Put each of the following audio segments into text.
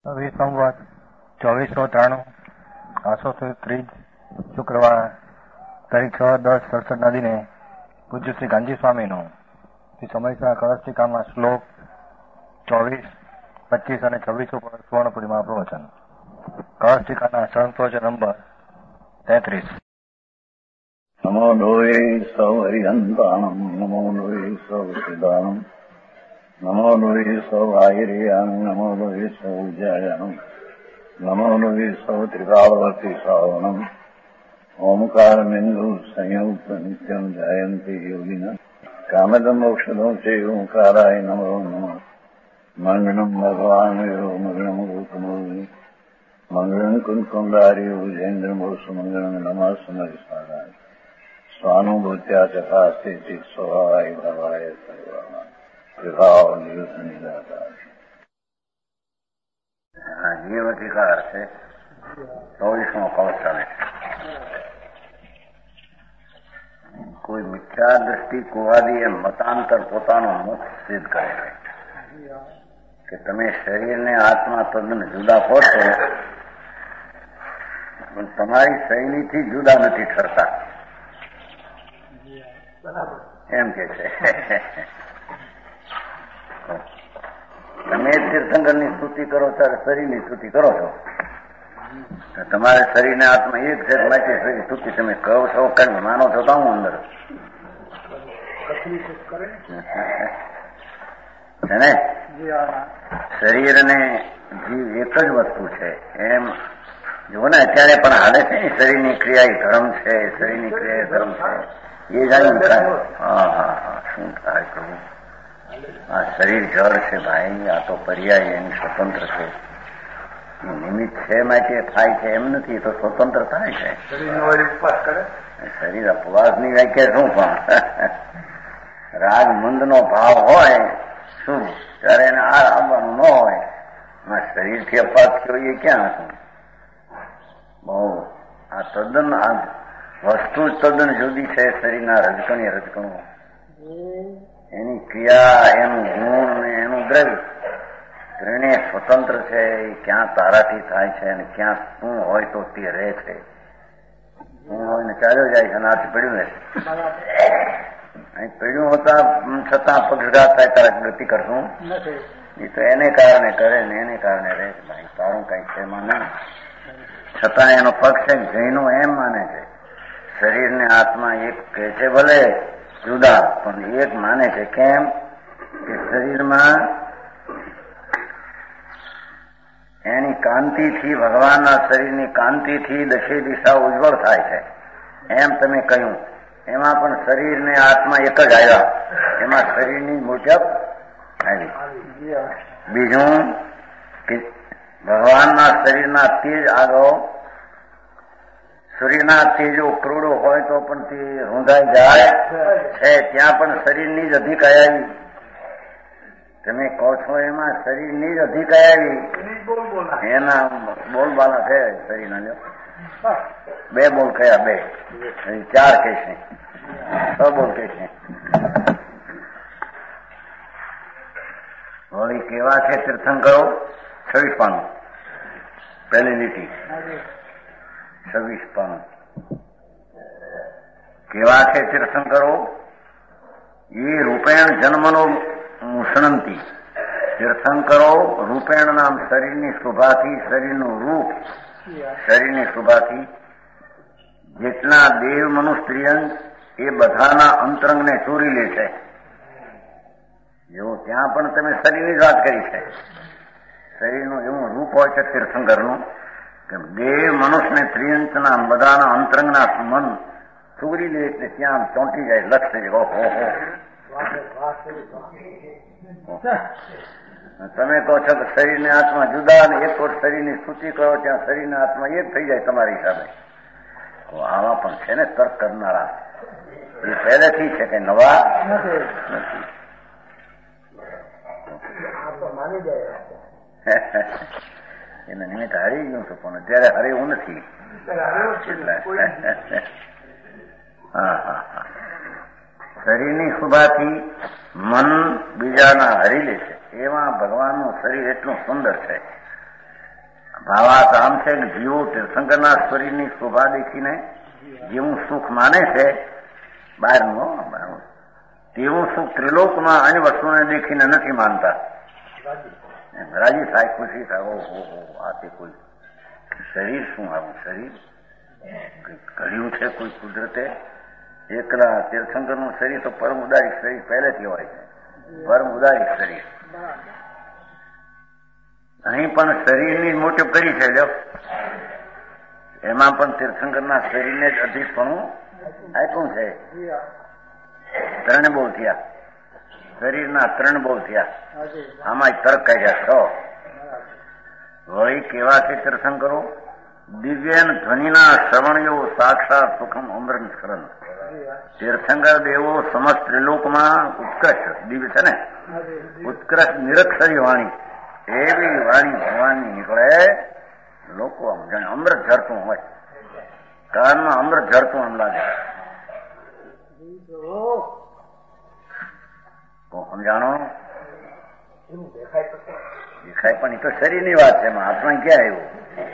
વિસંવત 2493 830 શુક્રવાર તારીખ 6/10/67 દિને પૂજ્ય શ્રી ગાંધી સ્વામીનું શ્રી સમયસા કળશટીકામાં શ્લોક 24, 25 અને 26 ઉપર સુવર્ણપુરીમાં પ્રવચન. કળશટીકાના સંતોષ નંબર 33. નમો લોહે સૌ હરિહંતાણમ, નમો લોહે સૌ સિદ્ધાનમ, નમો લોહે સૌ આયર્યાન, નમો લોહે સૌ જયાનમ, નમો લોહે સૌ ત્રિકાળવતી શ્રાવણમ, ઓમકાર બિંદુ સંયુક્ત નિત્યમ જાયંતી યોગિના કામદમ ઔષધો છે ઓંકારાય નમો નમઃ. મંગળમ ભગવાન મંગળમ ગૌતમોની મંગળમ કુંકુંડાર્યો જૈન્દ્રમો સુમંગળમ નમઃ સમરિસ્વારાય સ્વાનુભૂત્યા ચકાસ્તે ચિત સ્વભાવાય ભવાય સર્વમાં વિભાવ નિયુદ્ધ નિરાકાર. જીવ અધિકાર છે 24મો કવચ ચાલે. કોઈ મિથ્યા દ્રષ્ટિ કુવાદી એ મતાંતર પોતાનો મત સિદ્ધ કરે છે કે તમે શરીરને આત્મા તદ્દન જુદા કહો છો, પણ તમારી શૈલીથી જુદા નથી ઠરતા એમ કે છે. તમે તીર્થંકરની સ્તુતિ કરો ત્યારે શરીરની સ્તુતિ કરો છો, તમારે શરીરને આત્મા એક છે માટે શરીર સ્તુતિ તમે કહો છો, કારણ માનો છો તો હું અંદર છે ને. શરીર અને જીવ એક જ વસ્તુ છે એમ જુઓ ને. અત્યારે પણ હાલે છે ને શરીરની ક્રિયા એ ધર્મ છે, શરીરની ક્રિયા એ ધર્મ છે એ જાણ્યું થાય. હા શું થાય કહું, આ શરીર જળ છે ભાઈ, આ તો પર્યાય એની સ્વતંત્ર છે, નિમિત્ત છે માટે થાય છે એમ નથી, તો સ્વતંત્ર થાય છે. શરીર અપવાસની વ્યાખ્યા શું? પણ રાગ મંદનો ભાવ હોય શું ત્યારે એને આ આવવાનું ન હોય, શરીરથી અપાસ થયો એ ક્યાં હતું? બહુ આ તદ્દન આ વસ્તુ જ તદ્દન જુદી છે. શરીરના રજકણી રજકણું, એની ક્રિયા, એનું ગુણ ને એનું દ્રવ્ય ત્રણે સ્વતંત્ર છે. ક્યાં તારાથી થાય છે અને ક્યાં શું હોય તો તે રહે છે. શું હોય ને ચાલ્યો જાય છે અને આથી પડ્યું રહે છે. અહીં પડ્યું હોતા છતાં પક્ષઘાત થાય તારા ગતિ કરશું એ તો એને કારણે કરે ને એને કારણે રહે છે. ભાઈ તારું કઈ છે એમાં નહીં, છતાં એનો પક્ષ છે જૈનો એમ માને છે શરીરને આત્મા એક કહે છે, ભલે જુદા પણ એક માને છે. કેમ કે શરીરમાં એની કાંતિથી, ભગવાનના શરીરની કાંતિથી દશે દિશા ઉજ્જવળ થાય છે એમ તમે કહ્યું. એમાં પણ શરીરને આત્મા એક જ આવ્યા, એમાં શરીરની મુજબ આવી. બીજું કે ભગવાનના શરીરના તેજ આગળ સૂર્યના તેજો ક્રૂડો હોય તો પણ તે રૂંધાઈ જાય છે, ત્યાં પણ શરીરની જ અધિકાય આવી. તમે કહો છો એમાં શરીરની જ અધિકાય આવી. એના બોલબાલા છે શરીરના. જો 2 બોલ કયા? 2 4 કે છે, 6 બોલ કે છે. વળી કેવા છે તીર્થંકરો? 26 પાનું, પહેલી લીટી 26 પાનું. કેવા છે તીર્થંકરો? એ રૂપેણ જન્મનો મુષણંતી. તીર્થંકરો રૂપેણ નામ શરીરની શોભાથી, શરીરનું રૂપ શરીરની શોભાથી જેટલા દેવ મનુષ્ય સ્ત્રીઅંગ એ બધાના અંતરંગને ચોરી લે છે. જો ત્યાં પણ તમે શરીરની જ વાત કરી છે. શરીરનું એવું રૂપ હોય છે તીર્થંકરનું કે દેવ મનુષ્યને ત્રિયંતના બધાના અંતરંગના મન ચોરી લે એટલે ત્યાં ચોંટી જાય, લક્ષ થઈ જાય. તમે કહો છો કે શરીરને આત્મા જુદા અને એક વાર શરીરની સ્તુતિ કરો ત્યાં શરીરના આત્મા એક થઈ જાય તમારી હિસાબે. આવા પણ છે ને તર્ક કરનારા, એ પહેલેથી છે કે નવા નથી. એને નિમિત્ત હારી ગયું છું પણ અત્યારે હરેવું નથી. શરીરની શુભાથી મન બીજાના હરી લે છે. એમાં ભગવાનનું શરીર એટલું સુંદર છે ભાવાર્થ આમ છે કે જીવો તીર્થંકરના શરીરની શોભા દેખીને જેવું સુખ માને છે બહારનું તેવું સુખ ત્રિલોકમાં અન્ય વસ્તુને દેખીને નથી માનતા. રાજી થાય, ખુશી થાય. ઓહો આ તે કોઈ શરીર, શું આવું શરીર ઘડ્યું છે કોઈ કુદરતે. એકલા તીર્થંકરનું શરીર તો પરમ ઉદારી શરીર પહેલેથી હોય છે, પરમ ઉદારી શરીર. અહીં પણ શરીરની મોટી કરી છે જો, એમાં પણ તીર્થંકરના શરીરને જ અધિકપણું આપ્યું છે. 3 બહુ થયા, શરીરના 3 બહુ થયા. આમાં તર્ક કાઢ્યા 6. વળી કેવા છે તીર્થંકરો? દિવ્યન ધ્વનિના શ્રવણયો સાક્ષાત સુખમ અમૃત સ્કરણ. તીર્થંકર દેવો સમસ્ત ત્રિલોકમાં ઉત્કૃષ્ટ દિવ્ય છે ને, ઉત્કૃષ્ટ નિરક્ષરી વાણી, એવી વાણી ભગવાનની નીકળે. લોકો આમ જાણે અમૃત ઝરતું હોય, કાનમાં અમૃત ઝરતું આમ લાગે. તો સમજાણો દેખાય પણ એ તો શરીરની વાત છે. એમાં આત્મા ક્યાં આવ્યું?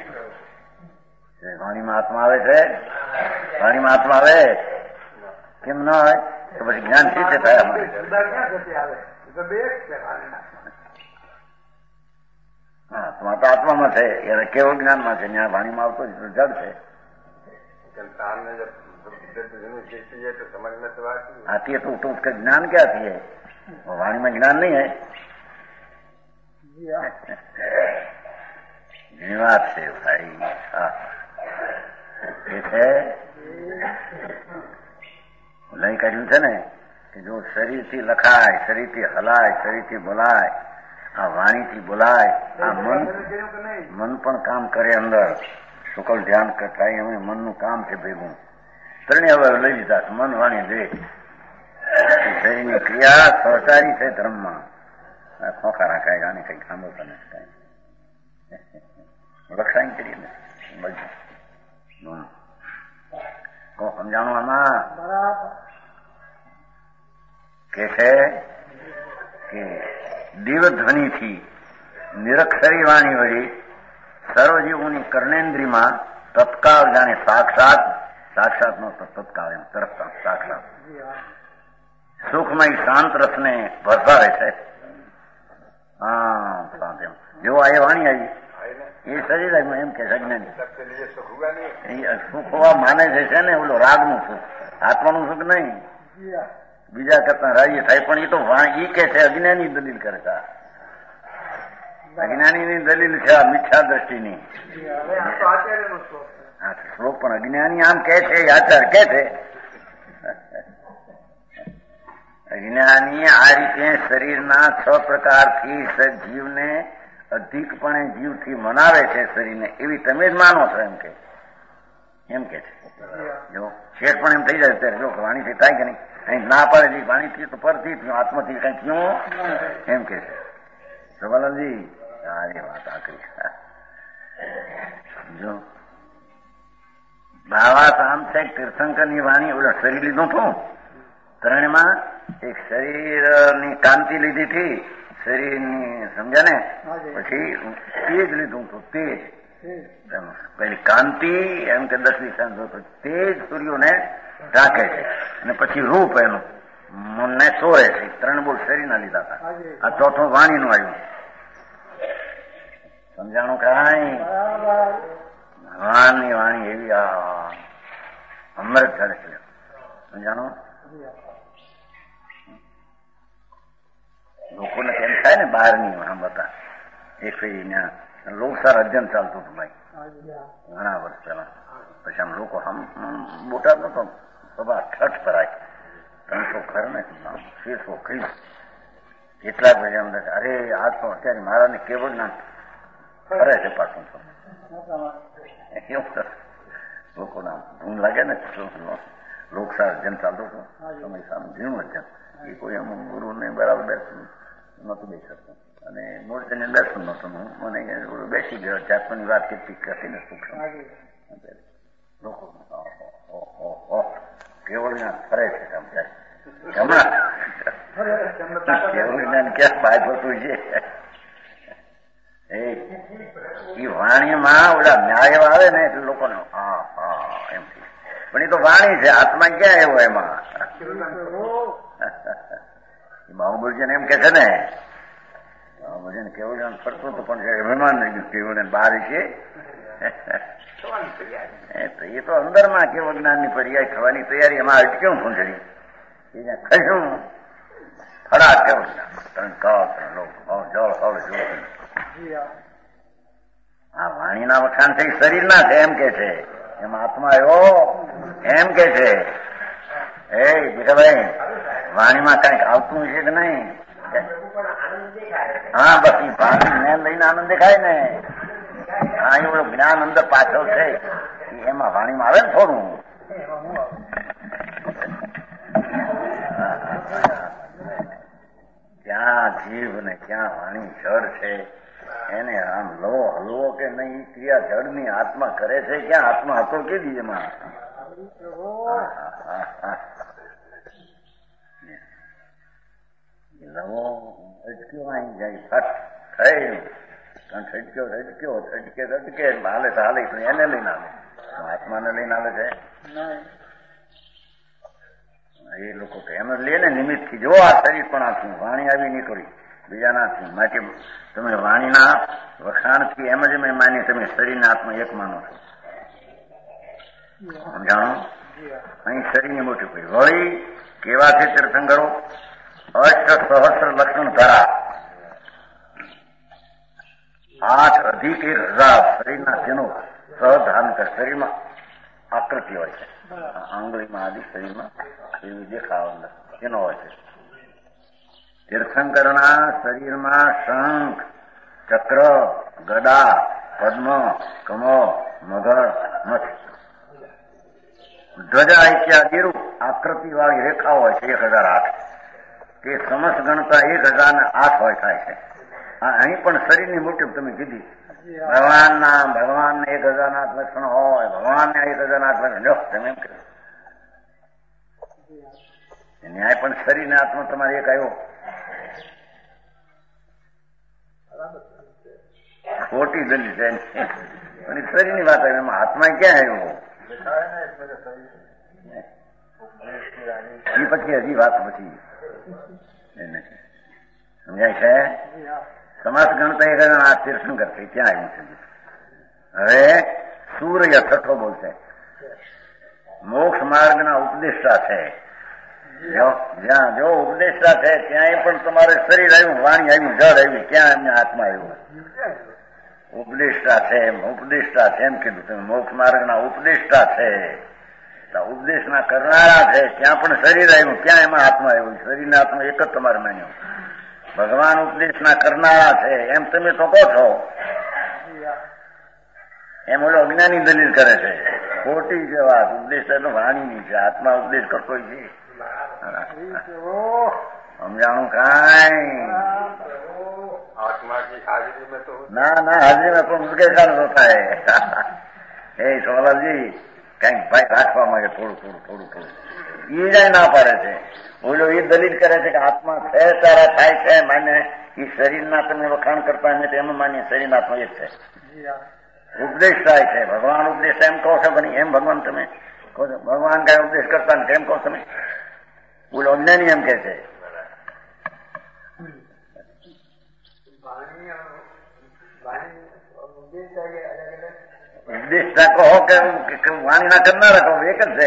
વાણીમાં આત્મા આવે છે? વાણીમાં આત્મા આવે કેમ ના હોય? તો પછી જ્ઞાન શી રીતે થાય? અમારે આત્મા તો આત્મામાં છે, એને કેવળ જ્ઞાનમાં છે. ત્યાં વાણીમાં આવતો જડ છે. आती है तो उसका ज्ञान क्या थी है? वाणी में ज्ञान नहीं है. धन्यवाद से भाई. લઈ કાઢ્યું છે ને કે જો શરીરથી લખાય, શરીરથી હલાય, શરીરથી બોલાય, આ વાણીથી બોલાય, આ મન પણ કામ કરે અંદર. શુકલ ધ્યાન થાય એમ મનનું કામ છે ભેગું. 3 હવે લઈ લીધા, મન વાણી દે. શરીરની ક્રિયા સહચારી છે ધર્મમાં. ખોખા રાખાય, આને કઈ સાંભળતા નથી, કઈ રક્ષાઈ કરીએ ને બધું. કો સમજાણું આમાં કે છે કે દિવ્ય ધ્વનિથી નિરક્ષરી વાણી વળી સર્વજીવોની કર્ણેન્દ્રીમાં તત્કાળ જાણે સાક્ષાત નો તત્કાળ એમ તરત સાક્ષાત સુખમય શાંત રસને ભરસાવે છે. હા શાંત એમ જેવો આ વાણી આવી એ શરીર એમ કે અજ્ઞાની સુખ હોવા માને છે ને, ઓલો રાગનું સુખ, આત્માનું સુખ નહીં. બીજા કરતા રાજી થાય પણ એ તો ઈ કે છે અજ્ઞાની દલીલ કરે છે. અજ્ઞાનીની દલીલ છે આ મિથ્યા દ્રષ્ટિની. શ્લોક પણ અજ્ઞાની આમ કે છે, આચાર કે છે. અજ્ઞાની આ રીતે શરીરના 6 પ્રકારથી સજીવને અધિકપણે જીવથી મનાવે છે શરીરને, એવી તમે જ માનો છો એમ કે છે. જો શેઠ પણ એમ થઈ જાય ત્યારે જો વાણીથી થાય કે નહીં, અહીં ના પડે વાણીથી તો પરથી થયું, આત્માથી કઈ થયું એમ કે છે. સવાલજી અરે વાત આકરી. જો ભાવાર્થ આમ છે તીર્થંકરની વાણી ઓલા શરીર લીધું હતું 3માં. એક શરીરની કાંતિ લીધી હતી, શરીરની સમજ્યા ને, પછી તેજ લીધું હતું, તેજ. પેલી કાંતિ એમ કે 10-20 તેજ સૂર્યોને ઢાંકે છે, અને પછી રૂપ એનું મનને સોરે છે. 3 બોલ શરીરના લીધા હતા. આ 4થું વાણીનું આવ્યું. સમજાણું કાંઈ? ભગવાનની વાણી એવી અમૃત ચડે છે. સમજાણું? લોકોને તેમ થાય ને બહારની સાંભળતા. એક લોકસાર અધ્યયન ચાલતું હતું ભાઈ ઘણા વર્ષ પહેલા. પછી આમ લોકો બોટાદ નતો સભા ઠઠ ભરાય 300 ઘર ને 600 કઈ કેટલાક પછી એમ અરે આ તો અત્યારે મારાને કેવું ના કરે છે પાછું. એવું લોકોના ધૂમ લાગે ને. લોકસાર અધ્યયન ચાલતું હતું સમય સામે ઝીણું અધ્યયન. એ કોઈ અમુક ગુરુને બરાબર બેસતું નહોતું બેસી શકતું, અને મૂર્તિને દર્શન નહોતું. મને બેસી ગયો, જાતની વાત કેટલી હતી ને સૂક્ષ્મ. લોકો કેવળ જ્ઞાન ફરે છે હમણાં કેવળ જ્ઞાન ક્યાં બહાર થતું છે એ વાણીમાં ઓલા ન્યાય આવે ને એટલે લોકોને હા હા એમ પણ એ તો વાણી છે, આત્મા ક્યાં એવો એમાં? બાહુબલીને એમ કે છે ને, બાહુબલીને કેવળ ફરતું હતું પણ અભિમાન રહી ગયું, કેવળ બહાર છે એ તો અંદરમાં કેવું જ્ઞાનની પર્યાય થવાની તૈયારી, એમાં અટક્યું પૂંછડી એને ખસ્યું ફડા કેવું જળ હળ જોયું. આ વાણીના વખાણ છે શરીરના છે એમ કે છે, એમાં આત્મા એવો એમ કે છે. એ ભાઈ વાણીમાં કઈક આવતું છે કે નહીં? હા બસ એ ભાષણ લઈને આનંદ દેખાય ને. હા એવું જ્ઞાન અંદર પાછળ છે એમાં વાણીમાં આવે ને થોડું. ક્યાં જીભ ને ક્યાં વાણી જળ છે એને આમ લો હલવો કે નહીં, ક્રિયા જળની આત્મા કરે છે. ક્યાં આત્મા હતો કે એમાં? લવો અટક્યો અહીં જાય ફટ થઈ છટક્યો રટક્યો છટકે રટકે હાલે તો હાલે તો એને લઈને આવે, આત્માને લઈને આવે છે. એ લોકો તો એમ જ લે ને નિમિત્ત થી. જો આ શરીર પણ આથી વાણી આવી નીકળી બીજાનાથી, માટે તમે વાણીના વખાણથી એમ જ મેં માની તમે શરીરના આત્મા એક માનો છો. સમજાણો? અહીં શરીરની મોટી પડી વળી કેવા છે તીર્થંકરો? અષ્ટ સહસ્ર લક્ષણ ધરા 8 અધિક 1000 શરીરના ચિહ્નો સહધાન કર. શરીરમાં આકૃતિ હોય છે, આંગળીમાં આદિ શરીરમાં એવી દેખાવ ચિહ્નો હોય છે. તીર્થંકરના શરીરમાં શંખ, ચક્ર, ગદા, પદ્મ, કમો, મગર, મથ, ધ્વજા ઇત્યાદિ આકૃતિ વાળી રેખાઓ હોય છે 1008. તે સમસ્ત ગણતા 1008 હોય થાય છે. અહીં પણ શરીરની મુઠ્ઠી તમે કીધી, ભગવાનને 1008 લક્ષણ હોય, ભગવાનને 1008 લક્ષણ. જો તમે એમ કહ્યું ન્યાય પણ શરીરને આત્મા તમારે એક આવ્યો. ખોટી દલી છે પણ શરીરની વાત આવી, એમાં આત્મા ક્યાં આવ્યો? એ પછી હજી વાત પછી સમજાય છે. સમાસ ગણતા 1008 તીર્થંકર છે, ક્યાં આવ્યું છે? હવે સૂર્ય છઠ્ઠો બોલશે. મોક્ષ માર્ગના ઉપદેષ્ટા છે. જ્યાં જો ઉપદેષ્ટા છે ત્યાં પણ તમારે શરીર આવ્યું, વાણી આવ્યું, જળ આવ્યું, ક્યાં એમને આત્મા આવ્યું? ઉપદેષ્ટા છે એમ કીધું તમે. મોક્ષ માર્ગના ઉપદેષ્ટા છે, ઉપદેશના કરનારા છે, ત્યાં પણ શરીર આવ્યું, ક્યાં એમાં આત્મા આવ્યું? શરીરના આત્મા એક જ તમારે માન્યો. ભગવાન ઉપદેશના કરનારા છે એમ તમે તો કહો છો, એમ ઓલો અજ્ઞાની દલીલ કરે છે. ખોટી છે વાત. ઉપદેશ તો વાણીની છે, આત્મા ઉપદેશ કરતો છે. સમજાણું કાંઈ? ના હાજરીમાં પણ ઉદગેર તો થાય. એ સોલાજી કઈક ભાઈ રાખવા માંગે થોડું એ જાય ના પાડે છે. ઓલો એ દલીલ કરે છે કે આત્મા છે તારા થાય છે માને. એ શરીરના તમે વખાણ કરતા અમે તો એમ માનીએ શરીરના આત્મા એક છે. ઉપદેશ થાય છે, ભગવાન ઉપદેશ એમ કહો છો બની, એમ ભગવાન તમે કહો છો? ભગવાન કઈ ઉપદેશ કરતા ને કેમ કહો તમે? ઓલો અજ્ઞાની એમ કે છે. ઉપદેશતા કહો કે વાણીના કરનારા કહો, એક જ છે.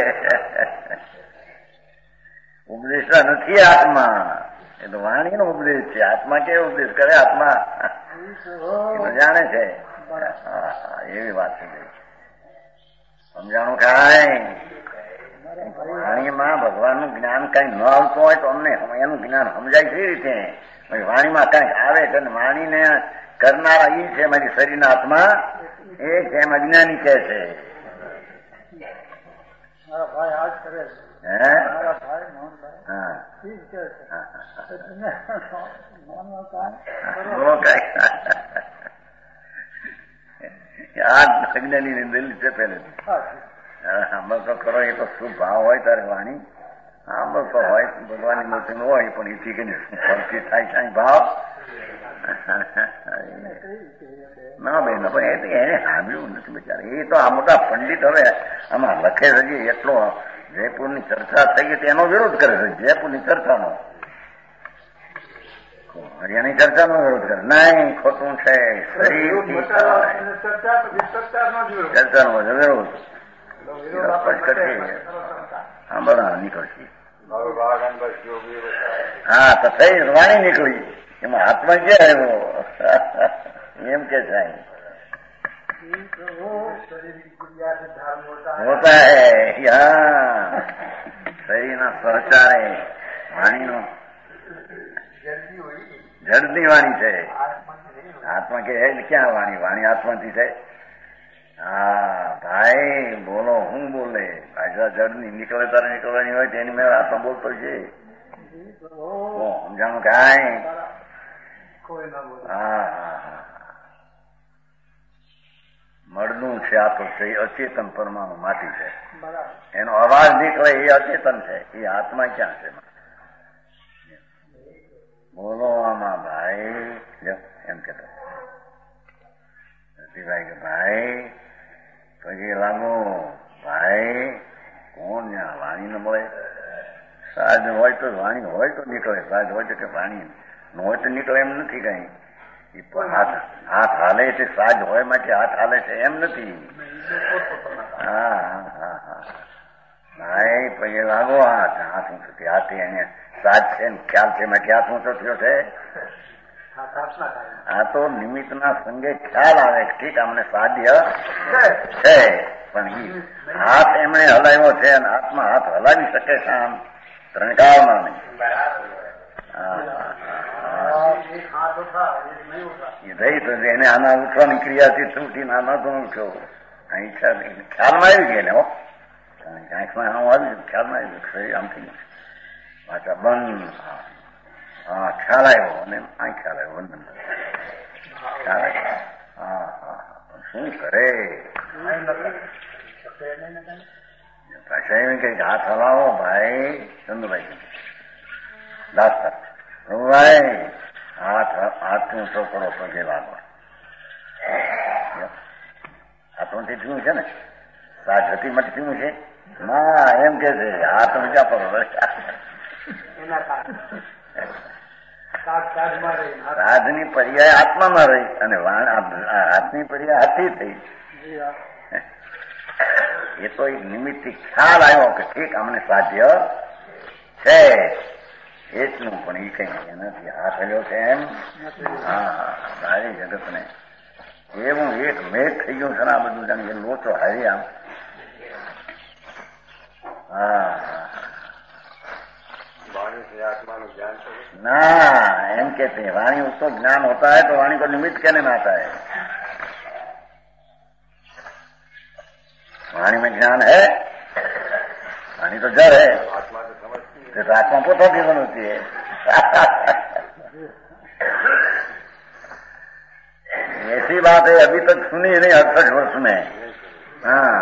ઉપદેશતા નથી આત્મા, એ તો વાણીનો ઉપદેશ છે. આત્મા કેવો ઉપદેશ કરે? આત્મા એ તો જાણે છે. એવી વાત છે. સમજાણું કાંઈ? વાણીમાં ભગવાનનું જ્ઞાન કઈ ન આવતું હોય તો અમને એનું જ્ઞાન સમજાય કેવી રીતે? વાણીમાં કઈક આવે છે ને વાણીને કરનારા એ છે મારી શરીરના આત્મા એ છે, એમ અજ્ઞાની કહે છે. અજ્ઞાની ની દલીલ છે પેલે. આંબલ તો કરો એ તો શું ભાવ હોય તારે વાણી આંબલ તો હોય ભગવાનની મૂર્તિ હોય પણ એથી કે ફરતી થાય છે ભાવ. ના બેન પણ એને સાંભળ્યું નથી બિચારા. એ તો આ મોટા પંડિત હવે આમાં લખે છે એટલો જયપુરની ચર્ચા થઈ ગઈ એનો વિરોધ કરે છે. જયપુરની ચર્ચાનો, હરિયાની ચર્ચાનો વિરોધ કરે. નહીં, ખોટું છે. ચર્ચાનો વિરોધ હા બરાબર નીકળશે. હા તો થઈ વાણી નીકળી, એમાં હાથમાં ક્યાં આવ્યો એમ કે સાહેબ હોતા હૈ. હા શરીરના સહચારે વાણીનો જડની વાણી છે. આત્મા કે ક્યાં વાણી? વાણી આત્માથી છે. હા ભાઈ બોલો, હું બોલે ભાષા જડની નીકળે તારે નીકળવાની હોય તેની મેં આત્મા બોલતો છે. સમજાણું કાંઈ? હા હા હા મળનું છે આ તો છે અચેતન પરમાણુ માટી છે. એનો અવાજ નીકળે એ અચેતન છે. એ આત્મા ક્યાં છે? બોલો આમાં ભાઈ એમ કેતા ભાઈ કે ભાઈ પછી લાગો ભાઈ કોણ ત્યાં વાણી ન મળે? સાજ હોય તો વાણી હોય તો નીકળે, સાજ હોય તો કે વાણી ન હોય તો નીકળે એમ નથી કઈ. હાથ હાલે છે સાજ હોય માટે હાથ હાલે છે એમ નથી. હા હા હા ભાઈ પછી લાગો હાથ હાથ ઊંચો થયો. હાથી એને સાજ છે ને ખ્યાલ છે માટે હાથ ઊંચો થયો છે. આ તો નિમિત્તના સંગે ખ્યાલ આવે ઠીક અમને સાધ્ય છે પણ હાથ એમણે હલાવ્યો છે અને હાથમાં હાથ હલાવી શકે છે આમ ત્રણકાળમાં નહીં. રહી તો એને આના ઉઠવાની ક્રિયાથી છૂટીને આના તો ઉઠ્યો ઈચ્છા ખ્યાલમાં આવી ગઈ ને હો આંખમાં આમ આવી ખ્યાલમાં આવી શરીર આમ થઈ ગયું પાછા બંધ. હા ખ્યાલ આવ્યો અને આ ખ્યાલ આવ્યો વંદન ખ્યાલ આવ્યો. હા હા શું કરે પાછા એમ કઈ હાથ હલાવો ભાઈ ચંદુભાઈ દાસ્તર ભાઈ હાથ ઊંચો કરો પગે લાગો. હાથમાંથી થયું છે ને સાજ હતી માટે થયું છે ના એમ કે છે હાથ ઊંચા કરો. રાજની પર્યાય આત્મામાં રહી અને હાથની પર્યાય હાથી થઈ. એ તો એક નિમિત્તથી ખ્યાલ આવ્યો કે ઠીક અમને સાધ્ય છે એટલું પણ એ કઈ એનાથી હાથ હલ્યો છે એમ. હા સારી જગત ને એવું એક મેઘ થઈ ગયું છે ને આ બધું જાણે લોચો હારી આમ. હા ना एम कहते हैं वाणी उसको ज्ञान होता है तो वाणी को निमित्त कहने में आता है. वाणी में ज्ञान है, वाणी तो जड़ है, तो आत्मा पोता जीवन होती है. ऐसी बात है अभी तक सुनी नहीं 68 वर्ष में. हाँ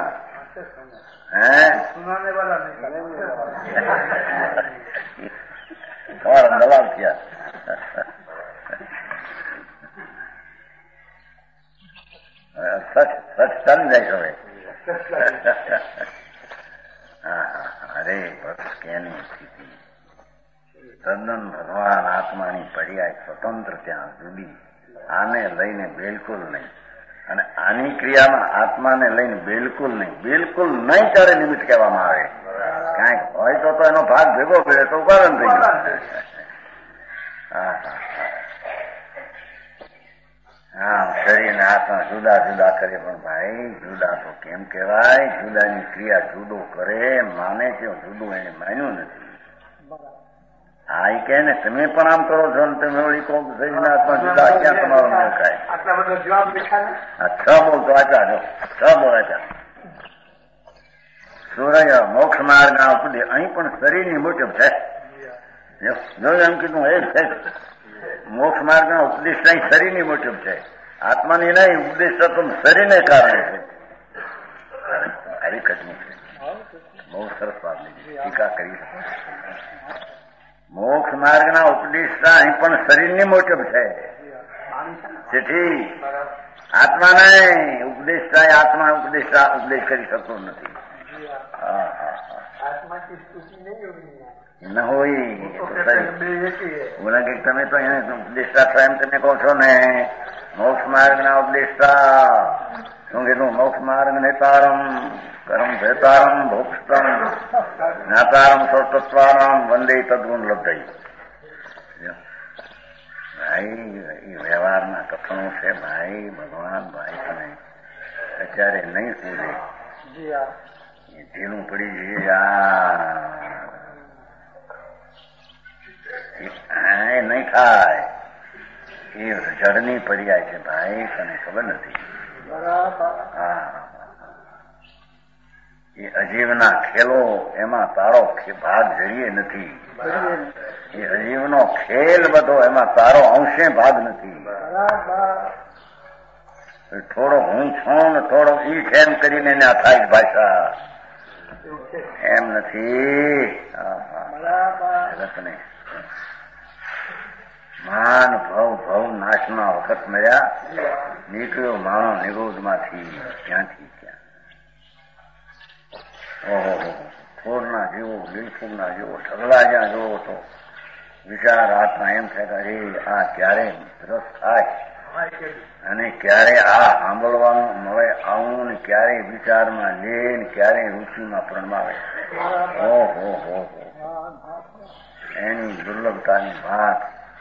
सुनाने वाला नहीं और दलाल किया. सच सच चल जाए હવે. અરે બસ કેની સ્થિતિ તદ્દન ભગવાન આત્માની પર્યાય સ્વતંત્ર ત્યાં જુદી આને લઈને બિલકુલ નહીં અને આની ક્રિયામાં આત્માને લઈને બિલકુલ નહીં. બિલકુલ નહીં ત્યારે નિમિત્ત કહેવામાં આવે. કાંઈક હોય તો એનો ભાગ ભેગો કરે તો ઉપાદન થઈ ગયું. હા શરીર ને આત્મા જુદા જુદા કરે પણ ભાઈ જુદા તો કેમ કહેવાય? જુદાની ક્રિયા જુદો કરે માને છે જુદું એને માન્યું નથી. હા એ કહે ને તમે પણ આમ કરો છો ને તમે ઓળી કહો શરીર આત્મા જુદા ક્યાં તમારો ન ખાય? આટલા બધા જવાબ દેખાય. હા 6 બોલતો આચા જો 6 બોલ આચા. સૂર્ય મોક્ષ માર્ગ ના ઉપદેશ અહીં પણ શરીરની મુજબ છે. જો એમ કીધું એ છે મોક્ષ માર્ગ ના ઉપદેશ નહીં શરીરની મુજબ છે. આત્માની નહીં ઉપદેશ તો શરીરને કારણે છે. હરીકતની છે બહુ સરસ વાત લીધી ટીકા કરી. મોક્ષ માર્ગ ના ઉપદેશ અહીં પણ શરીરની મુજબ છે. તેથી આત્મા નહીં, ઉપદેશતા આત્મા ઉપદેશ કરી શકતો નથી. ન હોય બોલા કે તમે તો એને ઉપદેશતા છો એમ તમે કહો છો ને. મોક્ષ માર્ગ ના ઉપદેશતા શું કીધું? મોક્ષ માર્ગ નેતારમ કરમ ભેતારમ ભોક્ષતમ જ્ઞાતારમ સૌતત્વારમ વંદે તદ્ગુણ લબ્ધઈ. ભાઈ એ વ્યવહારના કથનો છે ભાઈ. ભગવાન ભાઈ તમે અત્યારે નહીં પૂરે એ ઢીલું પડી જઈએ. નહીં થાય એ જળની પર્યાય છે ભાઈ, તને ખબર નથી. એ અજીવના ખેલો એમાં તારો ભાગ જડીએ નથી. એ અજીવનો ખેલ બધો એમાં તારો અંશે ભાગ નથી. થોડો હું છું ને થોડો ઈ છે એમ કરીને એને આ થાય ભાષા એમ નથી. જગતને માન ભવ નાશના વખત મળ્યા. નીકળ્યો માણો નિરોધમાંથી ક્યાંથી ક્યાં. ઓહો ફૂરના જેવો બિલફૂલના જેવો ઢગલા જ્યાં જોવો તો વિચાર આત્મા એમ થાય કે આ ક્યારે રસ થાય અને ક્યારે આ સાંભળવાનું મળે આવું ને ક્યારે વિચારમાં લે ને ક્યારે રુચિમાં પ્રણમાવે. ઓહો હો એની દુર્લભતાની વાત.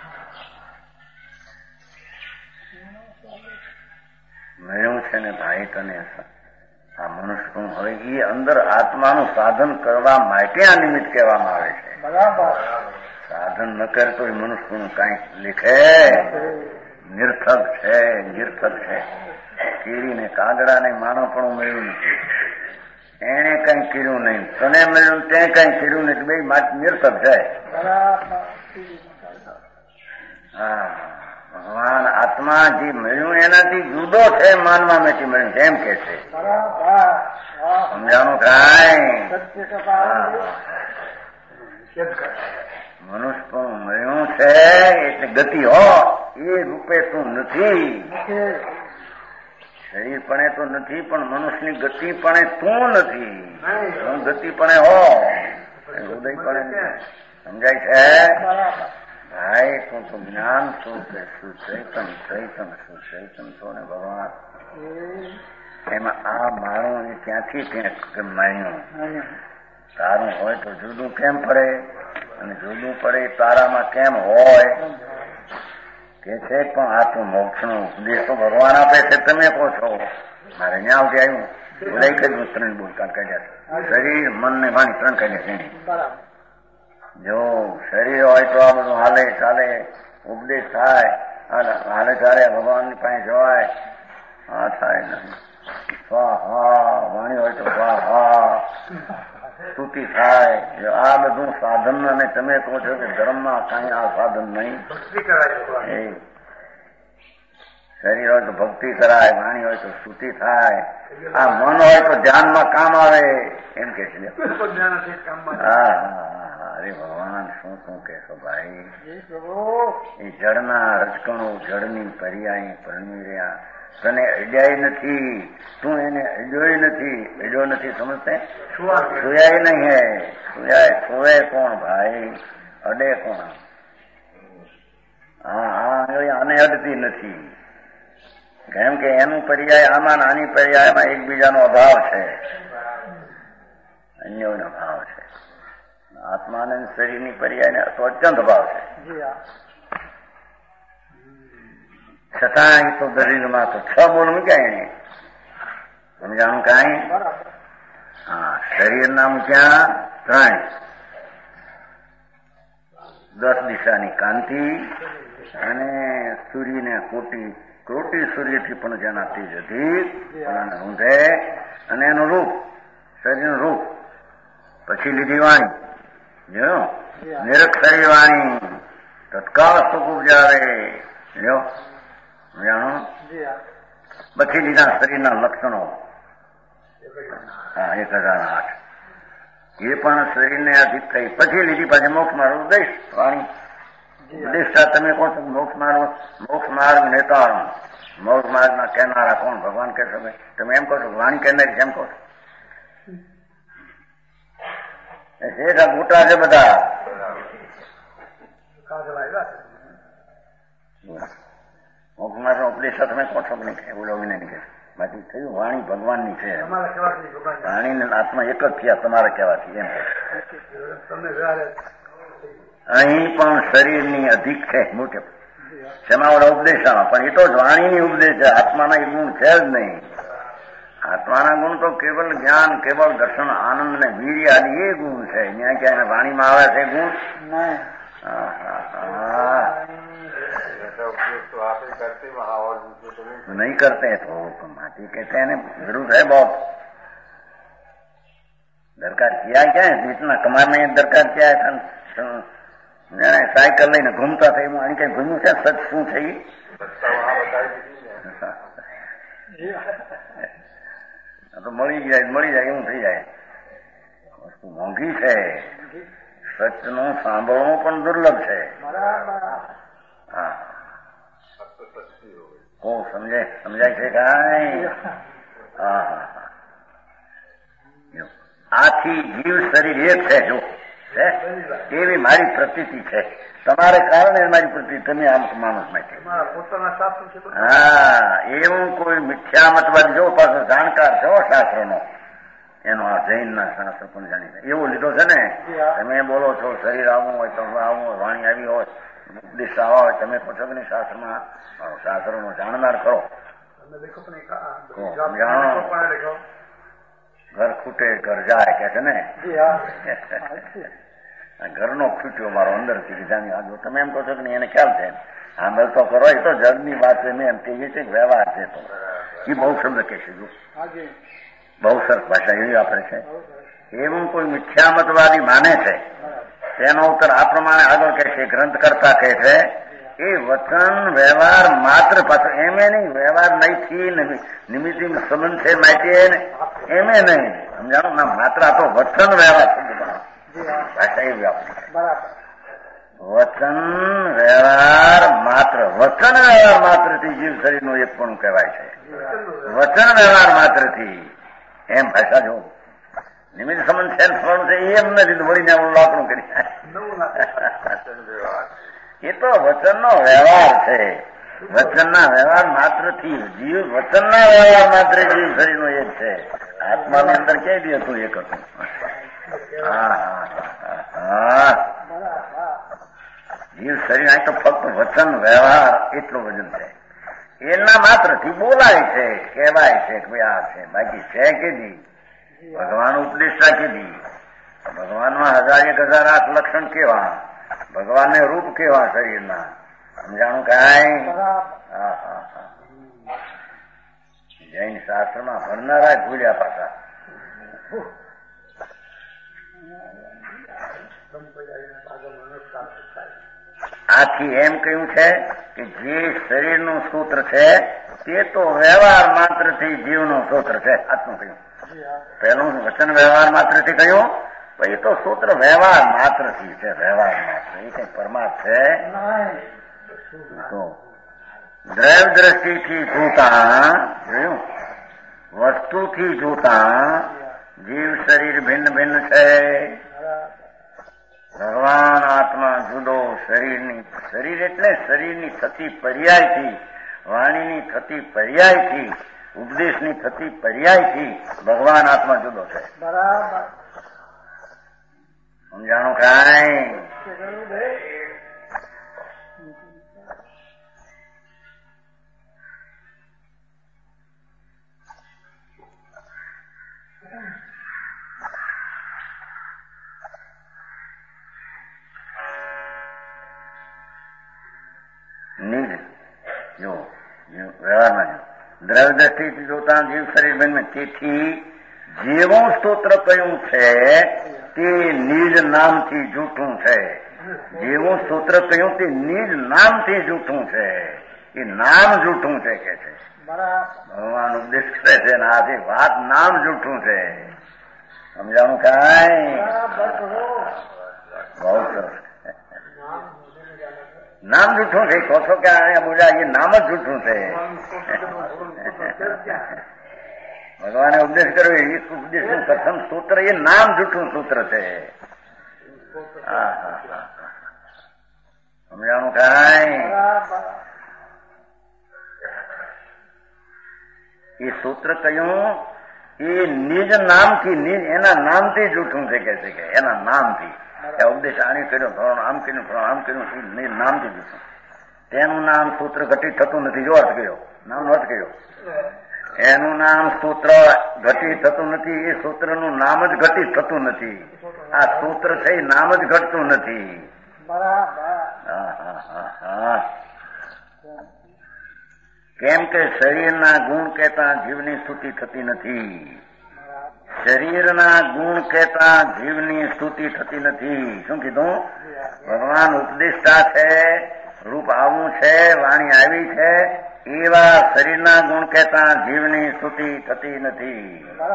મળ્યું છે ને ભાઈ તને આ મનુષ્યનું. હવે એ અંદર આત્માનું સાધન કરવા માટે આ નિમિત્ત કહેવામાં આવે છે. સાધન ન કરતો એ મનુષ્યનું કાંઈ લીખે નિર્થક છે. કીડીને કાગડાને માનવ પણ મળ્યું નથી. એને કઈ કર્યું નહીં, તને મળ્યું તે કઈ કર્યું નથી. બે નિર્થક છે. હા ભગવાન આત્મા જે મળ્યું એનાથી જુદો છે. માનવામાંથી મળ્યું એમ કે છે. સમજાણું કાંઈ? મનુષ્ય પણ મળ્યું છે એટલે ગતિ હો એ રૂપે તું નથી. શરીર પણ તો નથી પણ મનુષ્યની ગતિ પણ તું નથી. હું ગતિ પણ હો હૃદય પણ સમજાય છે ભાઈ. તું તો જ્ઞાન શું કે સુચૈતન છો ને ભગવાન. એમાં આ મારું એ ક્યાંથી ક્યાંક માન્યું. તારું હોય તો જુદું કેમ પડે અને જુદું પડે તારામાં કેમ હોય કે છે. પણ આ તો મોક્ષનો ઉપદેશ તો ભગવાન આપે છે. તમે કહો છો મારે ન્યા આવતી આવ્યું બોલાઈ કર્યું. 3 બોલતા કાઢ્યા. શરીર મન ને વાણી 3 કાઢ્યા છે. જો શરીર હોય તો આ બધું હાલે ચાલે ઉપદેશ થાય હાલે ચાલે ભગવાનની પાસે જવાય. હા થાય નહીં. સ્વાહા વાણી હોય તો સ્વાહા સ્તુતિ થાય. આ બધું સાધન અને તમે કહો છો કે ધર્મમાં કાંઈ આ સાધન નહીં. શરીર હોય તો ભક્તિ કરાય, વાણી હોય તો સ્તુતિ થાય. આ મન હોય તો ધ્યાનમાં કામ આવે એમ કે છે. હા અરે ભગવાન શું કહેશો ભાઈ. એ જળના રચકણો જળની પર્યાય પરણી રહ્યા. તને અડ્યાય નથી, તું એને અડ્યોય નથી. અડ્યો નથી સમજતે? સુયાય નહીં હે. સુવે કોણ ભાઈ? અડે કોણ? આને અડતી નથી. કેમ કે એનું પર્યાય આમાં આની પર્યાયમાં એકબીજાનો અભાવ છે. અન્યોનો ભાવ છે. આત્માને શરીરની પર્યાયને તો અત્યંત ભાવ છે. છતાં એ તો દલીલમાં તો 6 બોલ મૂક્યા એને. સમજાણું કાંઈ? હા શરીરના મૂક્યા 3. 10 દિશાની કાંતિ અને સૂર્યને કોટી સૂર્યથી પણ જેના તેજ અધિક ઊંધે અને એનું રૂપ શરીરનું રૂપ. પછી લીધી વાણી જો નિરક્ષરી વાણી તત્કાળ સુખ ઉપજાવે. જો જાણો. પછી લીધા શરીરના લક્ષણો. હા 1008 એ પણ શરીરને અધિક થઈ. પછી લીધી પાછી મોક્ષમાં ઉદય વાણી ઉપદેષ્ટા તમે કહો છો મોક્ષ માર્ગ નેતારણ, મોક્ષ માર્ગના કહેનારા કોણ? ભગવાન કહેશો ભાઈ. તમે એમ કહો છો વાણી કહેનારી એમ કહો છો? શેઠ મોટા છે બધા. મોક્ષ માર્ગનો ઉપદેષ્ટા તમે કહો છો કે નહીં? એવું લોકોને નહીં કહે. બાકી થયું વાણી ભગવાનની છે. વાણી આત્મા એક જ થયા તમારે કહેવાથી એમ. અહીં પણ શરીરની અધિક છે મોટે શેમાં ઉપદેશામાં, પણ એ તો વાણીની ઉપદેશ છે. આત્માના એ ગુણ છે જ નહીં. આત્માના ગુણ તો કેવલ જ્ઞાન, કેવલ દર્શન, આનંદ ને વીર્ય આદિ એ ગુણ છે. ત્યાં ક્યાં વાણીમાં આવે છે ગુણ? नहीं करते हैं तो माटी कहते हैं जरूर है बहुत. दरकार किया क्या है? इतना कमाने दरकार क्या है? साइकिल લઈને ઘૂમતા થાય એમાં આની કઈ ઘૂમ્યું છે? સચ શું છે? તો મળી જાય એવું થઈ જાય. વસ્તુ મોંઘી છે. સચનું સાંભળવું પણ દુર્લભ છે. હા, સમજાય છે કાંઈ? આથી જીવ શરીર એક છે. જો એવી મારી પ્રતીતિ છે. તમારે કારણે મારી પ્રતીતિ. તમે આમ માણસ માટે હા એવું કોઈ મિથ્યામતવાદ જો પાછો જાણકાર છો શાસ્ત્રનો, એનો આ જૈનના શાસ્ત્ર પણ જાણી એવું લીધો છે ને. તમે બોલો છો શરીર આવવું હોય તો આવું હોય, વાણી આવી હોય, ઉપદેશ આવા હોય, તમે કહો છો કે નહીં શાસ્ત્રમાં? શાસ્ત્રનો જાણનાર ખરો. ઘર ખૂટે ઘર જાય કે છે ને. ઘરનો ખૂટ્યો મારો અંદરથી જાણી આગળ. તમે એમ કહો છો કે નહીં? એને ખ્યાલ છે. સાંભળ તો કરો. એ તો જગની વાત છે. મેં એમ કહીએ છીએ વ્યવહાર છે. તો એ બહુ શબ્દ કહેશે. જો બહુ સરસ ભાષા એવી વાપરે છે. એવું કોઈ મિથ્યામતવાદી માને છે તેનો ઉત્તર આ પ્રમાણે આગળ કહે છે. ગ્રંથ કરતા કહે છે એ વચન વ્યવહાર માત્ર પાછો એમે નહીં. વ્યવહાર નહીંથી નિમિત્ત સંબંધ છે માટે એમે નહીં. સમજાણો ના? માત્ર આ તો વચન વ્યવહાર ભાષા એવી વાપરી. વચન વ્યવહાર માત્ર. વચન વ્યવહાર માત્રથી જીવ શરીરનું એક પણ કહેવાય છે. વચન વ્યવહાર માત્રથી એમ ભાષા જો નિમિત્ત સંબંધ છે ફળનું છે એમ નથી. વળીને લાકડું કરી એ તો વચનનો વ્યવહાર છે. વચનના વ્યવહાર માત્રથી જીવ, વચનના વ્યવહાર માત્ર જીવ શરીરનો એક છે. આત્માની અંદર ક્યાંય બી હતું? એક હતું. જીવ શરીર અહીં તો ફક્ત વચન વ્યવહાર એટલું વજન છે. એના માત્રથી બોલાય છે, કહેવાય છે કે ભાઈ આ છે. બાકી છે કે નહીં? ભગવાન ઉપદેષ્ટા કીધી. ભગવાનમાં 1000-1008 લક્ષણ કેવા? ભગવાનને રૂપ કેવા શરીરના? સમજાણું કાંઈ? જૈન શાસ્ત્રમાં ભણનારા ભૂલ્યા પાછા. આથી એમ કહ્યું છે કે જે શરીરનું સૂત્ર છે તે તો વ્યવહાર માત્રથી જીવનું સૂત્ર છે. આટલું કહ્યું. પહેલું વચન વ્યવહાર માત્રથી કહ્યું, પછી તો સૂત્ર વ્યવહાર માત્રથી છે. વ્યવહાર માત્ર એ કઈ પરમાર્થ છે? તો દ્રવ્ય દ્રષ્ટિથી જોતા, જોયું, વસ્તુથી જોતા જીવ શરીર ભિન્ન ભિન્ન છે. ભગવાન આત્મા જુદો. શરીર એટલે શરીરની થતી પર્યાયથી, વાણીની થતી પર્યાયથી, ઉપદેશની થતી પર્યાયથી ભગવાન આત્મા જુદો છે. બરાબર. સમજાણું કાંઈ? નિજ જો વ્યવહારમાં દ્રવ્ય દ્રષ્ટિથી જોતા જીવ શરીર બને. તેથી જેવું સ્તોત્ર કયું છે તે નિજ નામથી જૂઠું છે. જેવું સ્તોત્ર કહ્યું તે નિજ નામથી જૂઠું છે. એ નામ જૂઠું છે કે છે. ભગવાન ઉપદેશ કરે છે ને આથી વાત નામ જૂઠું છે. સમજાણું કાંઈ? બહુ સરસ. નામ જૂઠું છે. કહો છો કે અહીંયા બોલ્યા એ નામ જ જૂઠું છે. ભગવાને ઉપદેશ કર્યો એ ઉપદેશનું પ્રથમ સૂત્ર એ નામ જૂઠું સૂત્ર છે. સમજાણું કાંઈ? એ સૂત્ર કયું એ નિજ નામથી એના નામથી જૂઠું છે કે છે કે એના નામથી ઉપદેશ આણી કર્યો ફલાણો આમ કર્યું ફલાણો આમ કર્યું એ નામથી જૂઠું. તેનું નામ સૂત્ર ઘટિત થતું નથી. જો અર્થ કર્યો નામ અર્થ કર્યો એનું નામ સૂત્ર ઘટિત થતું નથી. એ સૂત્રનું નામ જ ઘટિત થતું નથી. આ સૂત્ર છે એ નામ જ ઘટતું નથી. કેમ કે શરીરના ગુણ કહેતા જીવની સ્તુતિ થતી નથી. શરીરના ગુણ કહેતા જીવની સ્તુતિ થતી નથી. શું કીધું? ભગવાન ઉપદેષ્ટા છે, રૂપ આવું છે, વાણી આવી છે, એવા શરીરના ગુણ કહેતા જીવની સ્તુતિ થતી નથી.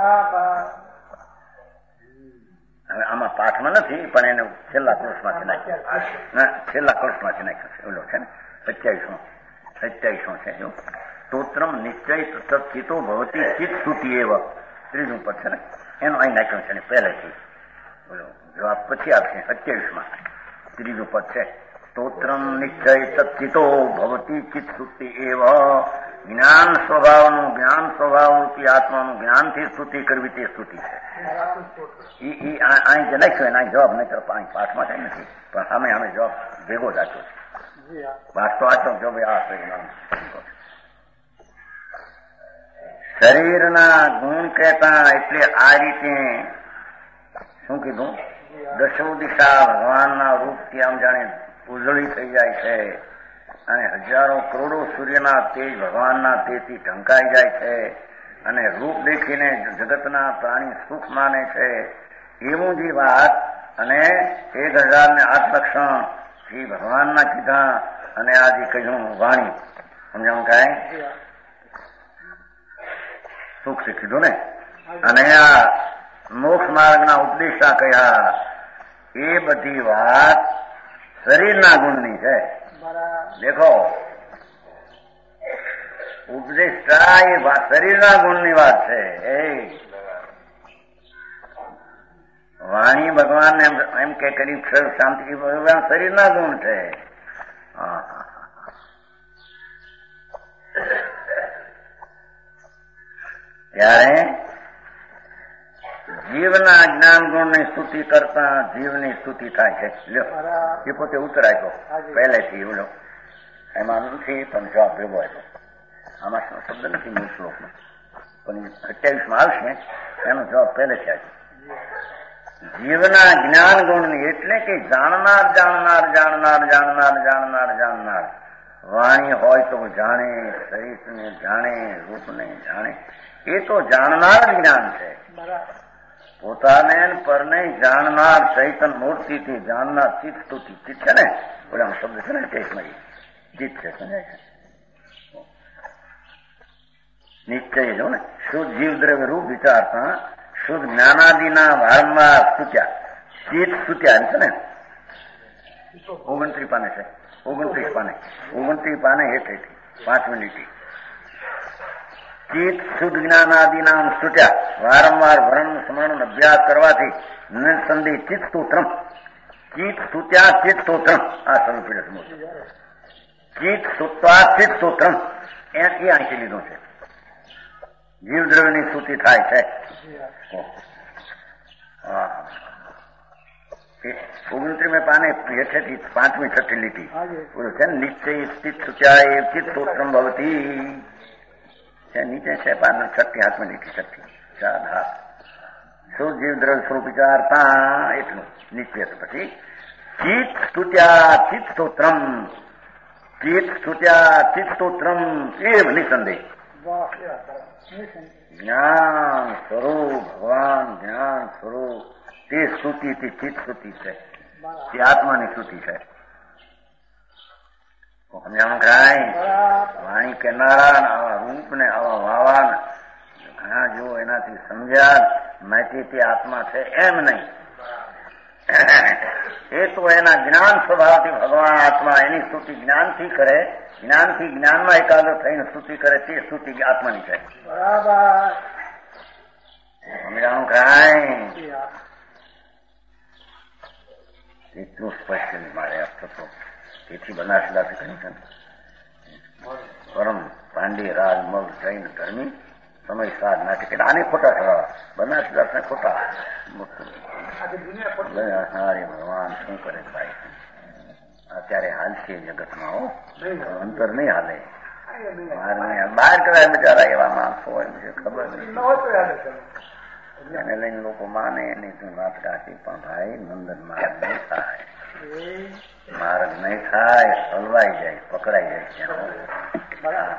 હવે આમાં પાઠમાં નથી પણ એને છેલ્લા કૃષ્ણમાંથી નાખ્યું. છેલ્લા કૃષ્ણમાંથી નાખ્યું છે. ઓલો છે ને 27 છે. સ્તોત્રમ નિશ્ચય સચિતો ભવતી ચિત્ત સ્તુતિ એવ ત્રીજું પદ છે ને એનું અહીં નાખ્યું છે પહેલેથી. બોલો જવાબ પછી આપશે. 27 ત્રીજું પદ છે. સ્તોત્રમ નિશ્ચય સચિતો ભવતી ચિત્ત સ્તુતિ એવ. જ્ઞાન સ્વભાવરૂપી આત્માનું જ્ઞાનથી સ્તુતિ કરવી તે સ્તુતિ છે. અહીં જે નાખ્યું એના જવાબ નહીં તરફ અહીં પાઠમાં કઈ નથી પણ સામે જવાબ ભેગો જ આપ્યો છે. પાઠ તો આચો જો ભાઈ આ શરીરના ગુણ કહેતા એટલે આ રીતે શું કીધું? દશો દિશા ભગવાનના રૂપથી આમ જાણે ઉજળી થઈ જાય છે અને હજારો કરોડો સૂર્યના તેજ ભગવાનના તેજથી ઢંકાઈ જાય છે અને રૂપ દેખીને જગતના પ્રાણી સુખ માને છે. એવું જે વાત અને 1008 લક્ષણ જે ભગવાનના કીધા અને આ જે કહ્યું વાણી સમજાવું કાંઈ સુખ શીખીધું ને અને આ મોક્ષ માર્ગના ઉપદેશા કયા એ બધી વાત શરીરના ગુણની છે. દેખો ઉપદેશા એ શરીરના ગુણની વાત છે. વાણી ભગવાન એમ કે કરી શાંતિ ભગવાન શરીરના ગુણ છે. ત્યારે જીવના જ્ઞાન ગુણની સ્તુતિ કરતા જીવની સ્તુતિ થાય છે. લ્યો એ પોતે ઉત્તર આપ્યો પહેલેથી. બોલો એમાં નથી પણ જવાબ ભેગો આપ્યો. આમાં શબ્દ નથી મૂળ શ્લોકનો પણ 28 આવશે એનો જવાબ પહેલેથી આપ્યો. જીવના જ્ઞાન ગુણની એટલે કે જાણનાર વાણી હોય તો જાણે, શરીરને જાણે, રૂપને જાણે. એ તો જાણનાર જ્ઞાન છે. પોતાને પરને જાણનાર ચૈતન મૂર્તિથી જાણનાર ચિત્ત સ્તુતિ. ચિત્ત છે ને ઓલા શબ્દ છે ને ચેતમય ચિત્ત છે. સમજાય છે? નિશ્ચય જો ને શુદ્ધ જીવ દ્રવ્ય રૂપ વિચારતા શુદ્ધ જ્ઞાનાદિના વારંવાર સ્તુત્યા ચિત્ત સ્તુત્યા છે ને 29 પાને છે. 29 પાને હેઠેથી 5 મિનિટ ચિત્ત શુદ્ધ જ્ઞાનાદિના સ્તુત્યા વારંવાર વર્ણ સ્મરણ અભ્યાસ કરવાથી નિસંદેહ ચિત્ત સ્તોત્રમ ચિત્ત સ્તુત્યા ચિત્ત સ્તોત્રમ આ સ્વરૂપે ચિત્ત સ્તુત્વા ચિત્ત સ્તોત્રમ એ આંકી લીધું છે. જીવ દ્રવ્યની સ્તુતિ થાય છે. 29 પાને હેઠેથી 5મી 6ઠી લીટી બોલો છે નિશ્ચય સ્થિત સુચાય ચિત્ત સ્તોત્રમ ભવતી છે. નીચે છે 6મી 7મી લીટી 6ઠી 4 હાથ શુદ્ધ જીવ દ્રવ્ય સ્વરૂપ વિચારતા એટલું નીચે પછી ચિત્ત સ્તુત્યા ચિત્ત સ્તોત્રમ એવ નિસંદેહ જ્ઞાન સ્વરૂપ ભગવાન જ્ઞાન સ્વરૂપ તે સ્તુતિ તે ચિત્ત સ્તુતિ છે. તે આત્માની સ્તુતિ છે. સમજાણું કાંઈ? વાણી કેનારા આવા રૂપ ને આવા વાવા ઘણા જો એનાથી સમજ્યા માહિતી તે આત્મા છે એમ નહીં. એ તો એના જ્ઞાન સ્વભાવથી ભગવાન આત્મા એની સ્તુતિ જ્ઞાનથી કરે, જ્ઞાનથી જ્ઞાનમાં એકાગ્ર થઈને સ્તુતિ કરે તે સ્તુતિ આત્માની છે. બરાબર સમજાણું કાંઈ? એટલું સ્પષ્ટ મારે અર્થ થતો. તેથી બનાસદાસી કહ્યું છે પરમ પાંડે રાજ મગ જૈન ધર્મી સમય સાધ નાટક આને ખોટા ઠરાવા બનાસદાસ ને ખોટા. હારે ભગવાન શું કરે ભાઈ? અત્યારે હાલશે જગતમાં હો, અંતર નહીં હાલે. બહાર કરાય બિચારા એવા માણસો હોય છે ખબર નહીં, એને લઈને લોકો માને એની તું વાત કાઢી. પણ ભાઈ નંદન માર્ગ નહીં થાય, માર્ગ નહીં થાય, હલવાઈ જાય, પકડાઈ જાય.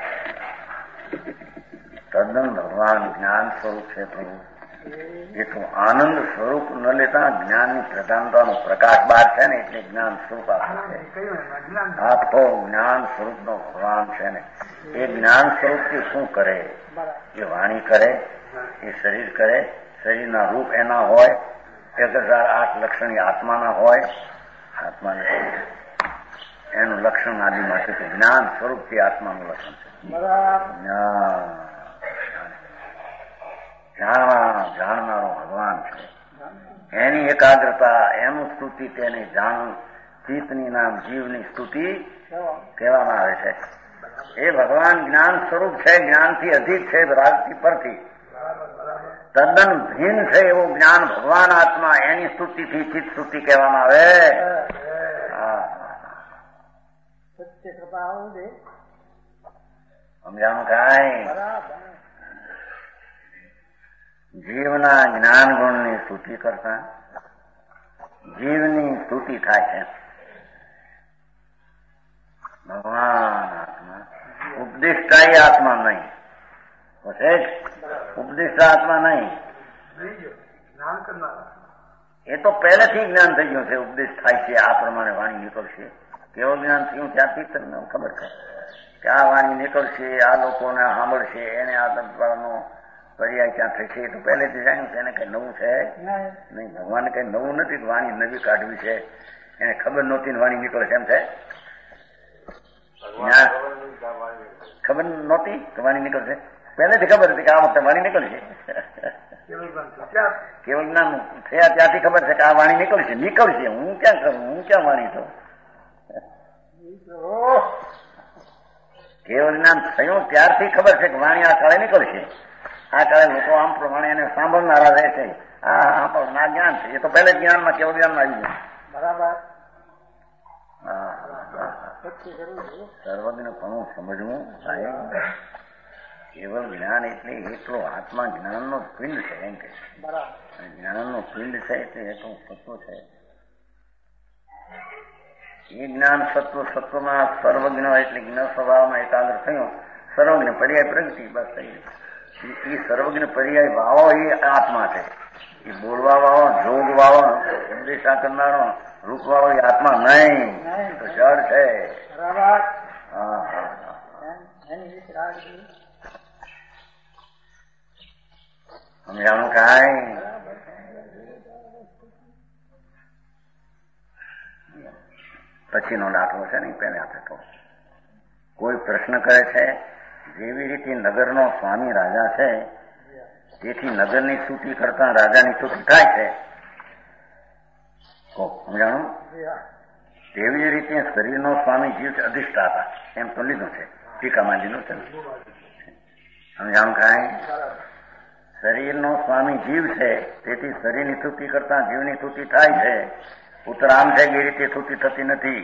તદ્દન ભગવાન જ્ઞાન સ્વરૂપ છે પ્રભુ. એટલું આનંદ સ્વરૂપ ન લેતા જ્ઞાનની પ્રધાનતાનો પ્રકાશ બહાર છે ને એટલે જ્ઞાન સ્વરૂપ આપ્યું છે. આખો જ્ઞાન સ્વરૂપનો ભગવાન છે ને એ જ્ઞાન સ્વરૂપથી શું કરે? એ વાણી કરે, એ શરીર કરે, શરીરના રૂપ એના હોય, 1008 લક્ષણ આત્માના હોય, આત્માને એનું લક્ષણ આદિમાં છે. જ્ઞાન સ્વરૂપથી આત્માનું લક્ષણ છે. જાણનારો ભગવાન છે. એની એકાગ્રતા, એનું સ્તુતિ, તેને જાણ ચિત્તની નામ જીવની સ્તુતિ કહેવામાં આવે છે. એ ભગવાન જ્ઞાન સ્વરૂપ છે, જ્ઞાનથી અધિક છે, રાગથી પરથી તદ્દન ભિન્ન છે એવું જ્ઞાન ભગવાન આત્મા, એની સ્તુતિથી ચિત્ત સ્તુતિ કહેવામાં આવે. સમજાણું કાંઈ? જીવના જ્ઞાન ગુણની સ્તુતિ કરતા જીવની સ્તુતિ થાય છે. ભગવાન આત્મા ઉપદિષ્ટાય આત્મા નહીં, ઉપદિષ્ટ આત્મા નહીં. એ તો પહેલેથી જ્ઞાન થઈ ગયું છે. ઉપદેશ થાય છે આ પ્રમાણે વાણી નીકળશે. કેવું જ્ઞાન થયું ત્યાંથી તમને ખબર છે કે આ વાણી નીકળશે, આ લોકોને સાંભળશે, એને આ તત્વનો પર્યાય ક્યાં થશે. એ તો પહેલેથી જાણ્યું છે. એને કઈ નવું છે નહીં. ભગવાને કઈ નવું નથી. વાણી નવી કાઢવી છે, એને ખબર નહોતી ને વાણી નીકળશે એમ છે. ખબર નહોતી કે વાણી નીકળશે, પહેલેથી ખબર હતી કે આ વખતે વાણી નીકળશે. કેવળ જ્ઞાન થયા ત્યાંથી ખબર છે કે આ વાણી નીકળશે. હું ક્યાં કરું, હું ક્યાં વાણી છું? કેવળ જ્ઞાન થયું ત્યારથી ખબર છે કે વાણી આ કાળે નીકળશે. આ કાળે લોકો આમ પ્રમાણે એને સાંભળનારા રહે છે. આ જ્ઞાન છે. એ તો પહેલે જ્ઞાનમાં કેવળ જ્ઞાનમાં આવી ગયું. બરાબર. સર્વજ્ઞ ઘણું સમજવું સાહેબ. કેવળ જ્ઞાન એટલે એટલો આત્મા જ્ઞાનનો પિંડ છે એમ કે જ્ઞાનનો પિંડ છે એટલે એટલું સત્વ છે. એ જ્ઞાન સત્વમાં સર્વજ્ઞ એટલે જ્ઞ સ્વભાવમાં એકાગ્ર થયો. સર્વજ્ઞ પર્યાય પ્રગતિ બસ થઈ. એ સર્વજ્ઞ પર્યાય ભાવો એ આત્મા છે. એ બોલવા વાળો, જોગ વાળો, ઉપદેશા કરનારો, રૂપ વાળો એ આત્મા નહીં, તો જળ છે. સમજાણું કાંઈ? પછીનો દાખલો છે ને પહેલા થતો. કોઈ પ્રશ્ન કરે છે જેવી રીતે નગરનો સ્વામી રાજા છે તેથી નગરની સ્તુતિ કરતા રાજાની સ્તુતિ થાય છે. સમજાણું? તેવી રીતે શરીરનો સ્વામી જીવ છે અધિષ્ઠાતા, એમ તો લીધું છે ટીકામાં લીધું છે. સમજાણું કાંઈ? શરીરનો સ્વામી જીવ છે તેથી શરીરની સ્તુતિ કરતા જીવની સ્તુતિ થાય છે. ઉત્તર આમ છે કે એ રીતે સ્તુતિ થતી નથી.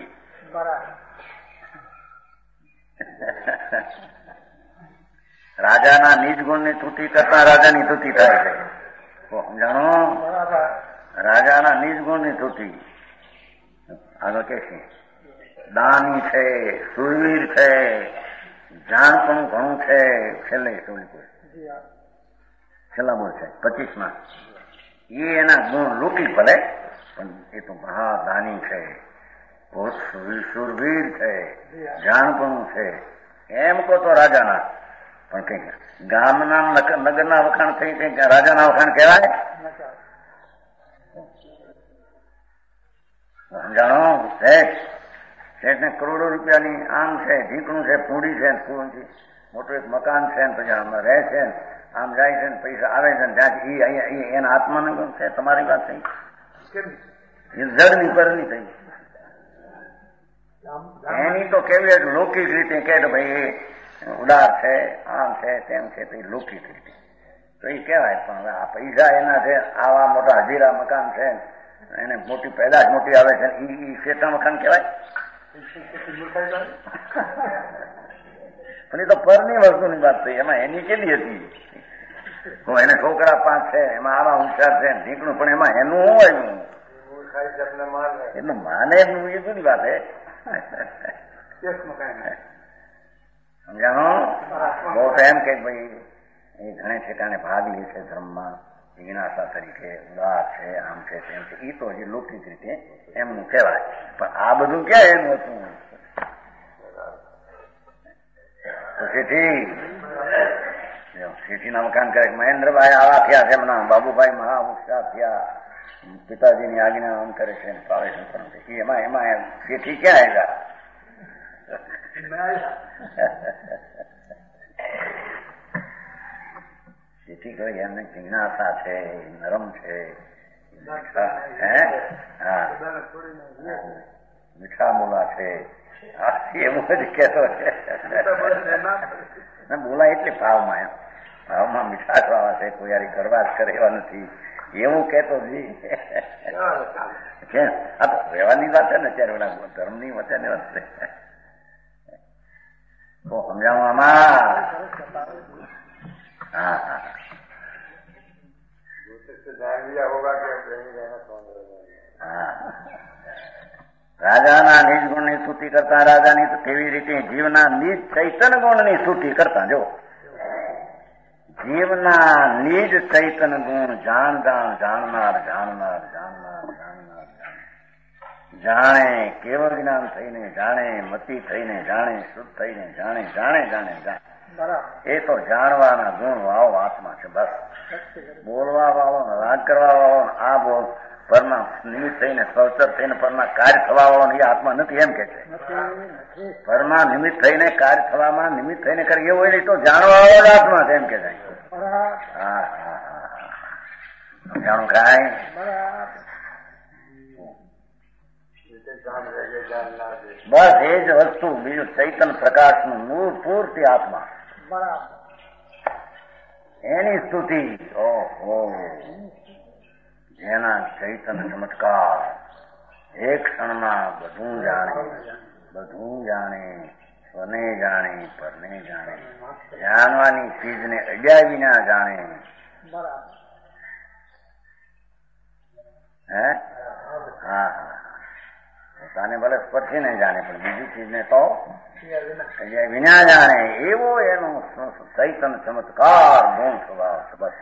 રાજાના નિજ ગુણની સ્તુતિ કરતા રાજાની સ્તુતિ થાય છે. સમજાણો? રાજાના નિજ ગુણની સ્તુતિ. આગળ કે છે દાની છે, સુરવીર છે, જાણપણું ઘણું છે. છેલ્લા બોલ છે 25માં. એ એના ગુણ લૂંટી ભલે પણ એ તો મહાદાની છે, બહુ સુરવીર છે, જાણપણું છે. એમ કહો તો રાજાના. પણ કઈ ગામના નગરના વખાણ થઈ કઈ રાજાના વખાણ કહેવાય? સમજાણો? શેઠને કરોડો રૂપિયાની આમ છે, ઢીકણું છે, પૂડી છે, મોટું એક મકાન છે, પછી આમાં રહે છે, આમ જાય છે, પૈસા આવે છે, ત્યાંથી એના આત્માનું છે. તમારી વાત થઈ, એ જડની પરની થઈ. એની તો કેવી લૌકિક રીતે કે ભાઈ ઉદાર છે, આમ છે, તેમ છે, તો એ લૌકિક રીતે તો એ કહેવાય. પણ આ પૈસા એના છે, આવા મોટા હજીરા મકાન છે, એને મોટી પેદાશ મોટી આવે છે, એ શેઠા મકાન કહેવાય. પણ એ તો પરની વસ્તુની વાત થઈ. એમાં એની કેવી હતી? એને છોકરા 5 છે, એમાં આવા હોશિયાર છે, ઢીકણું, પણ એમાં એનું હોય એનું માને એનું એ જુદી વાત હે. સમજાણો? બહુ તો એમ કે ભાઈ એ ઘણે ઠેકાણે ભાગ લે છે ધર્મમાં, જિજ્ઞાસા તરીકે, ઉદાર છે, આમ છે, તેમ છે, એ તો હજી લૌકિક રીતે એમનું કહેવાય. પણ આ બધું ક્યાં એનું હતું? તો શેઠીના મકાન કરે, મહેન્દ્રભાઈ આવા થયા છે, હમણાં બાબુભાઈ મહા હોશિયાર થયા, પિતાજીની આજ્ઞા આમ કરે છે, પાવે છે, એમાં શેઠી ક્યાં આવ્યા? શેઠી કહી એમને જિજ્ઞાસા છે, નરમ છે, મીઠા મૂલા છે, એવું જ કેતો છે. બોલા એટલે ભાવમાં, ભાવમાં મીઠાશ વાળા છે, કોઈ યારી કરવા જ કરે એવા નથી, એવું કેતો જી. આ તો રહેવાની વાત છે ને, અત્યારે ઓલા ધર્મની વચ્ચેની વાત છે. તો સમજાવું આમાં? હા હા, રાજાના નિજ ગુણની સ્તુતિ કરતા રાજાની તો કેવી રીતે જીવના નિજ ચૈતન ગુણની સ્તુતિ કરતા. જો જીવના નિજ ચૈતન ગુણ જાણનાર જાણે, કેવળ જ્ઞાન થઈને જાણે, મતિ થઈને જાણે, શુદ્ધ થઈને જાણે. એ તો જાણવાના ગુણ વાળો આત્મા છે. બસ બોલવા વાળો, રાગ કરવા વાળો, આ બોલ પરના નિમિત્ત થઈને, સવચર થઈને પરના કાર્ય થવા વાળો એ આત્મા નથી, એમ કે છે. પરમાં નિમિત્ત થઈને કાર્ય થવામાં નિમિત્ત થઈને કરે એવો હોય તો જાણવા વાળો જ આત્મા છે, એમ કે જાય. હા હા હા, જાણું કાંઈ? બસ એ જ વસ્તુ, બીજું ચૈતન પ્રકાશનું મૂળ પૂર્તિ આત્મા, એની સ્તુતિ. ઓહો, જેના ચૈતન ચમત્કાર એક ક્ષણમાં બધું જાણે, સ્વને જાણે, પરને જાણે, જાણવાની ચીજને અડ્યા વિના જાણે. હે? હા હા, પોતાને ભલે સ્પર્શીને જાણે, પણ બીજી ચીજને તો વિના જાણે, એવો એનો ચૈતન ચમત્કાર ગુણ સ્વભાવ છે. બસ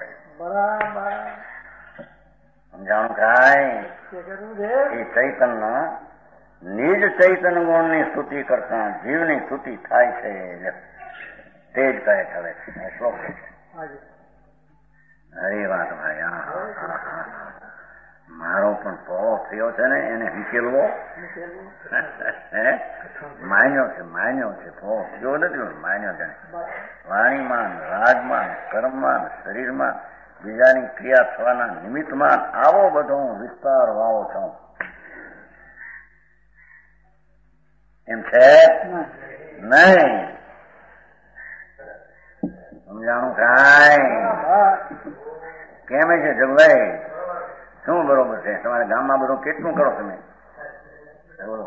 સમજાણું કાંઈ? એ ચૈતનના નિજ ચૈતન ગુણની સ્તુતિ કરતા જીવની સ્તુતિ થાય છે, તે જ કહે છે. હવે શ્લોક છે. અરે વાત ભાઈ, મારો પણ પો થયો છે ને, એને વિકેલવો માન્યો છે પો જો નથી માન્યો છે. વાણીમાં, રાજમાં, કર્મમાં, શરીરમાં, બીજાની ક્રિયા થવાના નિમિત્તમાં આવો બધો વિસ્તાર વાળો છું, એમ છે નહીં? સમજાણું કાંઈ? કેમ છે જગભાઈ? શું બરોબર છે? તમારા ગામમાં બધું કેટલું કરો તમે? બોલો.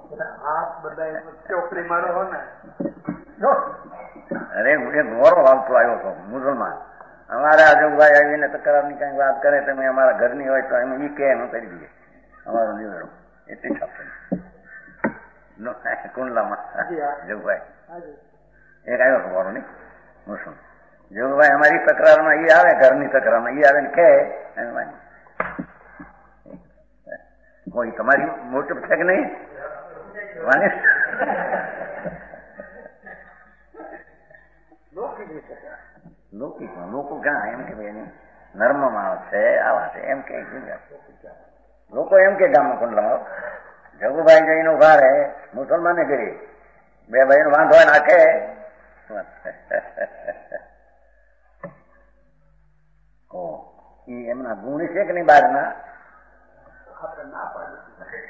અરે હું એક ગોરો આવતો આવ્યો હતો મુસલમાન. અમારા જગભાઈ આવીને તકરારની કઈ વાત કરે, તમે અમારા ઘરની હોય તો એમ ઈ કે એમ કરી દઈએ અમારો નિવેડો. એટલી છાપ કુંડલામાં જગભાઈ એક આવ્યો હતો ગોરો નહીં મુસલમાન. જગભાઈ અમારી તકરારમાં ઈ આવે, ઘરની તકરારમાં ઈ આવે ને કે કોઈ તમારી મોટું છે કે નહીં? લૌકિકમાં લોકો ક્યાં એમ કે એની નર્મમાં છે, આવા છે એમ કે લોકો એમ કે ગામમાં કુંડલામાં જગુભાઈ જઈને ઉભા રહે, મુસલમાને કરી 2 ભાઈનો વાંધો હોય નાખે. એમના ગુણ છે કે નહીં બહારના? ના પાડે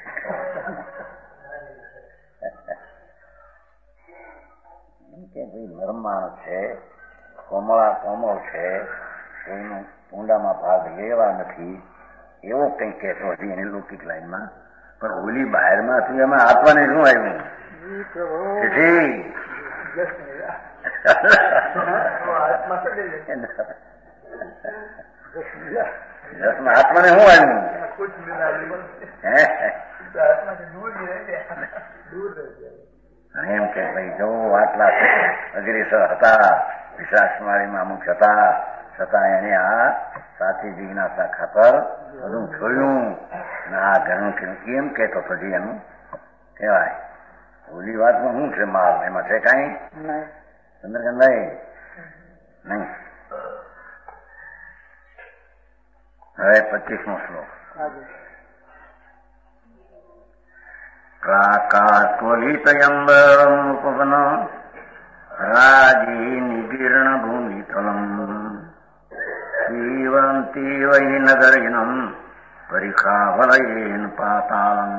કે ભાઈ નરમ માણસ છે, કોમળ છે, કોઈનું ઊંડામાં ભાગ લેવા નથી, એવો કઈ કહેતો હતી એની લૌકિક લાઈનમાં. પણ ઓલી બહારમાં હતું એમાં આપવાને શું આવ્યું? રસમાં આત્માને શું આવ્યું? એમ કે ભાઈ જો આટલા અગ્રેસર હતા, વિશ્વાસમાળીમાં અમુક હતા, છતાં એને આ સાચી જિજ્ઞાસા ખાતર બધું છોડ્યું અને આ ઘરનું એમ કેતો પછી એનું કહેવાય. ઓલી વાતમાં શું છે માલ? એમાં છે કઈ ચંદ્રકાંતભાઈ? નહીં. હવે 25મો શ્લોક. પ્રાકાત્વલિતયંબરમુપવન રાજી નિગીર્ણ ભૂમિતલમ જીવંતી વૈ નગરીનમ પરિખાવલયેન પાતાલમ.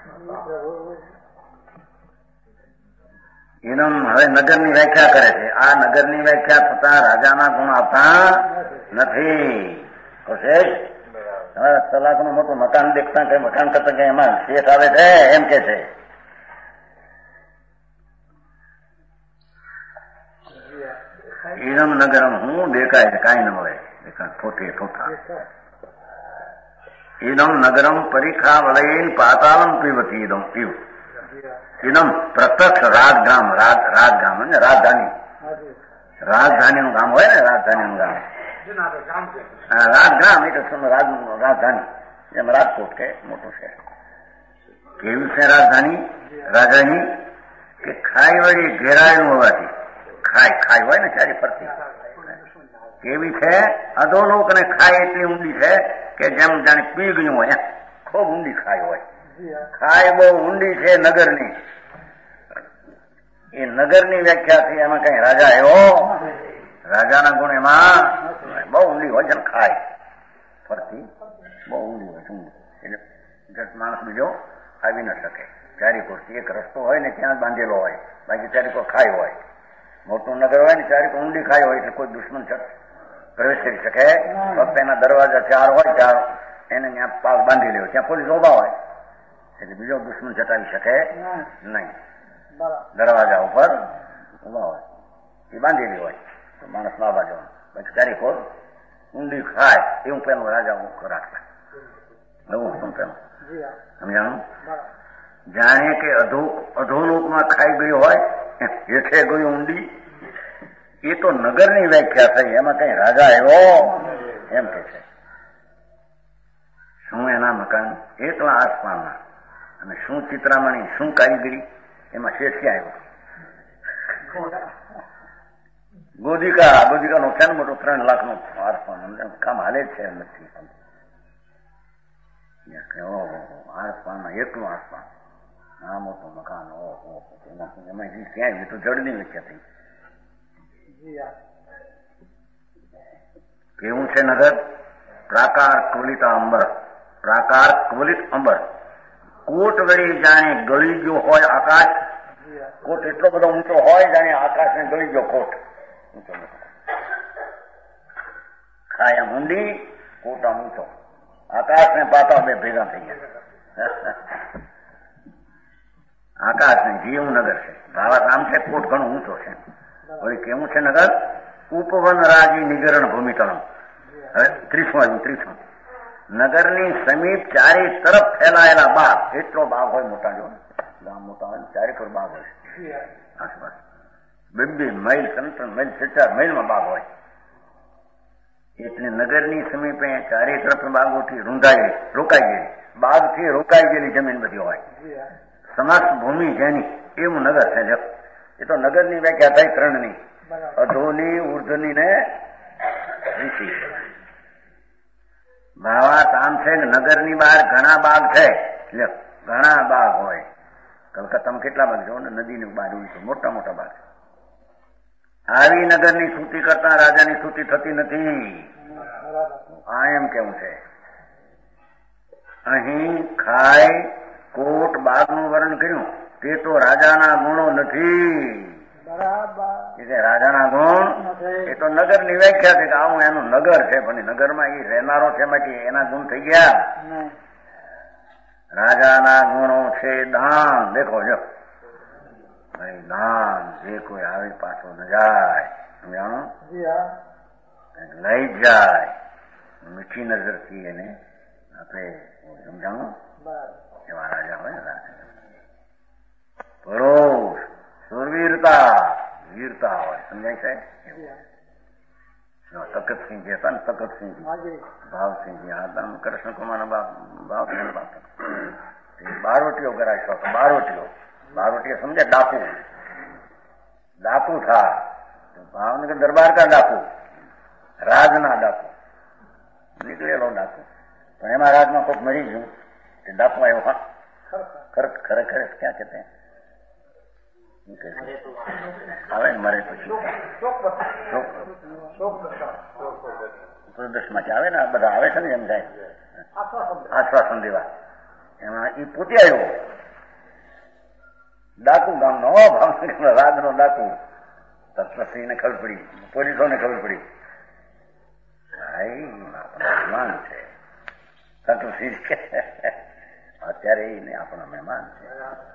એનમ હવે નગરની વ્યાખ્યા કરે છે. આ નગરની વ્યાખ્યા થતા રાજાના ગુણ આવતા નથી. સલાખનું મોટું મકાન દેખતા કે મકાન કરતા કે એમાં શેઠ આવે છે એમ કે છે. ઈનમ નગરમ હું દેખાય છે કાંઈ ન મળે, થોઠા. ઈનમ નગરમ પરીખા વલયન પાતાલમ પીવતી ઈદમ પીવ. ઈનમ પ્રત્યક્ષ રાજગામ, રાજગામ અને રાજધાનીનું ગામ હોય ને, રાજધાનીનું ગામ. રાજગ્રામ એટલે રાજધાની, એમ રાજકોટ કે મોટું છે. કેવી છે રાજધાની? રાજાની કે ખાઈ વળી ઘેરાયેલું હોવાથી, ખાઈ હોય ને ચારી ફરતી, કેવી છે? અધોલોક અને ખાઈ એટલી ઊંડી છે કે જેમ જાણે પી ગયું હોય, ખૂબ ઊંડી ખાઈ હોય. ખાઈ બહુ ઊંડી છે નગરની. એ નગરની વ્યાખ્યા થઈ. એમાં કઈ રાજા એવો? રાજાના ગુણ એમાં બહુ ઊંડી હોય છે. ખાય ફરતી બહુ ઊંડી હોય છે. એટલે માણસ બીજો આવી ન શકે. ચારીકોરથી એક રસ્તો હોય ને ત્યાં જ બાંધેલો હોય, બાકી ચારીકોર ખાય હોય. મોટું નગર હોય ને ચારીકોર ઊંડી ખાય હોય એટલે કોઈ દુશ્મન પ્રવેશ કરી શકે. ફક્ત એના દરવાજા 4 હોય, 4 એને ત્યાં પાસ બાંધી લેવો. ત્યાં પોલીસ ઉભા હોય એટલે બીજો દુશ્મન ચટાવી શકે નહીં. દરવાજા ઉપર ઉભા હોય એ બાંધેલી હોય તો માણસ ના બાજવાનું. પછી ચારીકોર ઊંડી ખાય એવું પેલું રાજા રાખતા. એવું પેલું સમજાણું? જાણે કે અધોલોકમાં ખાઈ ગયું હોય, હેઠે ગયું ઊંડી. એ તો નગરની વ્યાખ્યા થઈ. એમાં કઈ રાજા આવ્યો એમ કે છે. શું એના મકાન એકલા આસપાસના, અને શું ચિત્રામણી, શું કારીગરી, એમાં શેઠ ક્યાં આવ્યો? ગોધિકાનો છે ને મોટો 3 લાખનો આસપાસ કામ હાલે જ છે. નથી આસપાસમાં એકલું આસપાસ આ મોટું મકાન. એમાં ક્યાં આવ્યું? તો જળની વ્યાખ્યા થઈ. કેવું છે નગર? પ્રાકાર કવલિત અંબર. પ્રાકાર કવલિત અંબર. કોટ વળી જાણે ગળી ગયો હોય આકાશ. કોટ એટલો બધો ઊંચો હોય જાણે આકાશને ગળી ગયો કોટ. ખાયા ઊંડી, કોટ આમ ઊંચો. આકાશ ને પાતા બે ભેગા થઈ ગયા. આકાશ ને જીવું નગર છે. ભાવા નામ છે. કોટ ઘણું ઊંચો છે. વળી કેવું છે નગર? ઉપવન રાજી નિગરણ ભૂમિતલમ. હવે 30 નગરની સમીપ ચારે તરફ ફેલાયેલા બાગ. એટલો બાગ હોય મોટા, જો ગામ મોટા હોય ચારે પર બાગ હોય આસપાસ. 2 માઇલ 3 માઇલ 4 માઇલમાં બાગ હોય. એટલે નગરની સમીપે ચારે તરફ બાગોથી રોકાઈ ગયેલી, બાગથી રોકાઈ ગયેલી જમીન બધી હોય. સમસ્ત ભૂમિ જેની એવું નગર છે. એ તો નગરની વ્યાખ્યા થઈ 3ની, અધોની, ઉર્ધની ને ઋષિ. ભાવાત આમ છે કે નગરની બહાર ઘણા બાગ છે. ઘણા બાગ હોય. કલકત્તામાં કેટલા બાગ જો ને, નદીની બહાર હોય મોટા મોટા બાગ. આવી નગરની સ્તુતિ કરતા રાજાની સ્તુતિ થતી નથી. આ એમ કેવું છે. અહીં ખાય કોટ બાગનું વર્ણન કર્યું તે તો રાજાના ગુણો નથી. રાજાના ગુણ એ તો નગરની વ્યાખ્યા છે કે આવું એનું નગર છે, પણ નગરમાં એ રહેનારો છે એમાંથી એના ગુણ થઈ ગયા. રાજાના ગુણો છે દાન. દેખો જો ભાઈ, દાન જે કોઈ આવે પાછો ન જાય, સમજાણું, લઈ જાય મીઠી નજરથી એને આપણે સમજાણું. એવા રાજા હોય ને, પરોશ, સુરવીરતા, વીરતા હોય, સમજાય છે. તકતસિંહજી હતા ને, તકતસિંહજી, ભાવસિંહજી હતા, કૃષ્ણકુમારના ભાવસિંહ બાપ. બારોટીઓ કરાશો હતો. બારોટીઓ સમજે, ડાકુ. ડાકુ થા ભાવનગર દરબાર કા ડાકુ, રાજના ડાકુ, નીકળેલો ડાકુ. પણ એમાં રાજમાં કોઈક મરી ગયું તે ડાકુ આવ્યો. ખરેખર ક્યાં કહેતે આવે ને મરે પછી પ્રદેશમાંથી આવે ને, આ બધા આવે છે ને, એમ થાય આશ્વાસન દેવા. એમાં એ પોતે આવ્યો ડાકુ ગામનો, ભાવનગર રાજનો ડાકુ. તત્વસિંહને ખબર પડી, પોલીસોને ખબર પડી, ભાઈ મહેમાન છે તત્વસિંહ કે અત્યારે એને આપણા મહેમાન છે.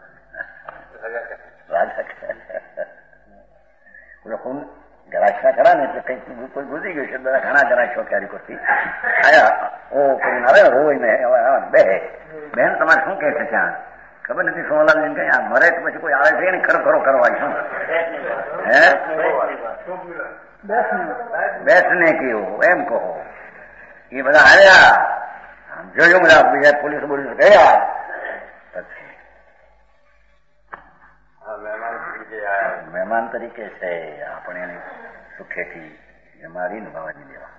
ગરાક્ષા ખરા ને એટલે કઈક કોઈ ગુજરી ગયું છે. બધા ઘણા ગરાક્ષો ક્યારેક કરતી આયા ઓ કરીને આવે ને, રોઈ ને બે બેન તમારે શું કહે છે ત્યાં ખબર નથી. સોમલાલજી કઈ આ મરે તો પછી કોઈ આવે છે ને ખરો કરવા શું હે બેસને કેવું એમ કહો. એ બધા આવ્યા, જોયું બધા બીજા પોલીસ બોલીસ ગયા. મહેમાન તરીકે છે, આપણે એને સુખેથી જમાડી નભાવી દેવા.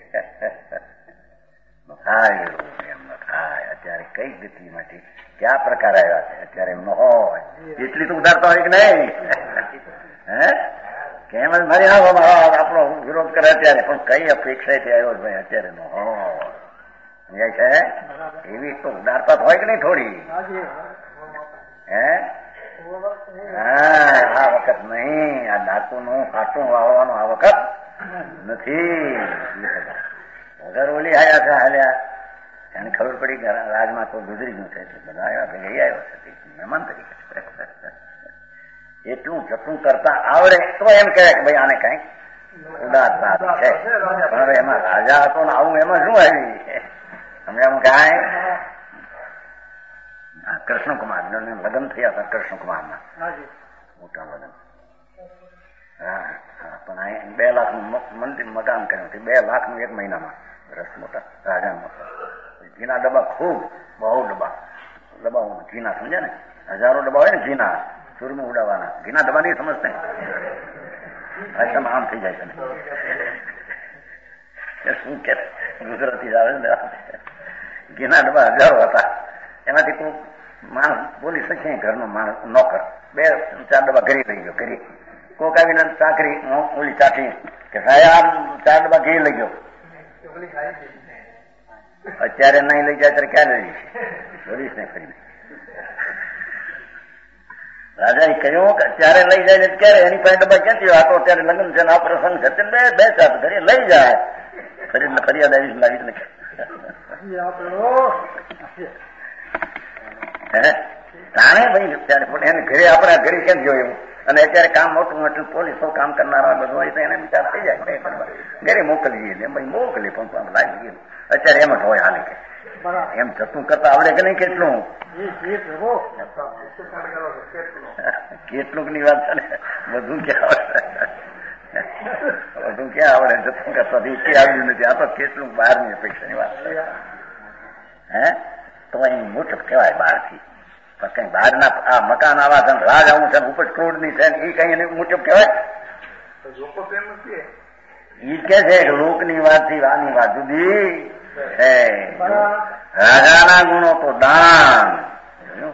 થાય એમ ન થાય. અત્યારે કઈ ગતિમાંથી કયા પ્રકાર આવ્યા છે અત્યારે એમ ન હોય. એટલી તો ઉધારતા હોય કે નહીં? હે કેમ જ મારી આપણો વિરોધ કરે અત્યારે, પણ કઈ અપેક્ષાથી આવ્યો ભાઈ અત્યારે ન હોય. સમજાય છે? એવી તો ઉદારતા હોય કે નહીં થોડી? હે આ વખત નહીં. આ ડાકુનું ખાટું વાવવાનું આ વખત નથી. વગર ઓલી આવ્યા છે હાલ્યા, એને ખબર પડી કે રાજમાં તો ગુજરી ગયું છે, બધા આવ્યા ભાઈ આવ્યો છે મહેમાન તરીકે. એટલું જતું કરતા આવડે તો એમ કહેવાય કે ભાઈ આને કઈક ઉદારતા છે. પણ હવે એમાં રાજા હતો ને આવું એમાં શું આવી સમજાવું કાંઈ? કૃષ્ણકુમાર લગ્ન થયા હતા. કૃષ્ણકુમારના મોટા લગ્ન. પણ અહીં 2 લાખનું મંદિર મકાન કર્યું હતું. 2 લાખનું 1 મહિનામાં રસ મોટા રાજા મોટા. ઘીના ડબ્બા ખૂબ, બહુ ડબ્બા ઘીના સમજે ને, હજારો ડબ્બા હોય ને ઘીના, સુરમું ઉડાવવાના. ઘીના ડબ્બા નહીં સમજતે, આમ થઈ જાય છે શું કે ગુજરાતી આવે ને. ઘીના ડબ્બા હજારો હતા. એમાંથી કોઈ માણસ બોલી શકે, ઘરનો માણસ નોકર 2-4 ડબ્બા ઘરે લઈ ગયો. ઘરે કોક આવીને ચાકરી ઓલી ચાટી કે સાહેબ 4 ડબ્બા ઘી લઈ ગયો. અત્યારે નહીં લઈ જાય ત્યારે ક્યારે લઈ જશે? બોલીશ ને ફરી રાજા એ કહ્યું કે અત્યારે લઈ જાય ને ક્યારે? એની પાસે ડબ્બા ક્યાંથી? આ તો અત્યારે લગ્ન છે ને આ પ્રસંગ છે, 2-4 ઘરે લઈ જાય. ફરિયાદ આવીશ લાવીશ ને તાણે ભાઈ અત્યારે એને ઘરે આપણા ઘરે કેમ જોયું? અને અત્યારે કામ મોટું મોટું પોલીસો કામ કરનારા બધું હોય તો એને વિચાર થઈ જાય ઘરે મોકલીએ ને ભાઈ મોકલી, પણ લાગી અત્યારે એમ જ હોય હાલે કે એમ જતું કરતા આવડે કે નહીં? કેટલુંક ની વાત છે ને, બધું ક્યાં આવડે જતું કરતા આવ્યું નથી. આ તો કેટલું બહારની અપેક્ષાની વાત છે. હે તો અહીં મોટું કહેવાય બહારથી, પણ કઈ બહારના આ મકાન આવા છે, રાજ આવું છે, ઉપર ક્રોડ ની છે, એ કઈ એને મોટું કહેવાય? ઈ કે છે કે લોકની વાત થી આની વાત જુદી છે. રાજાના ગુણો તો દાન,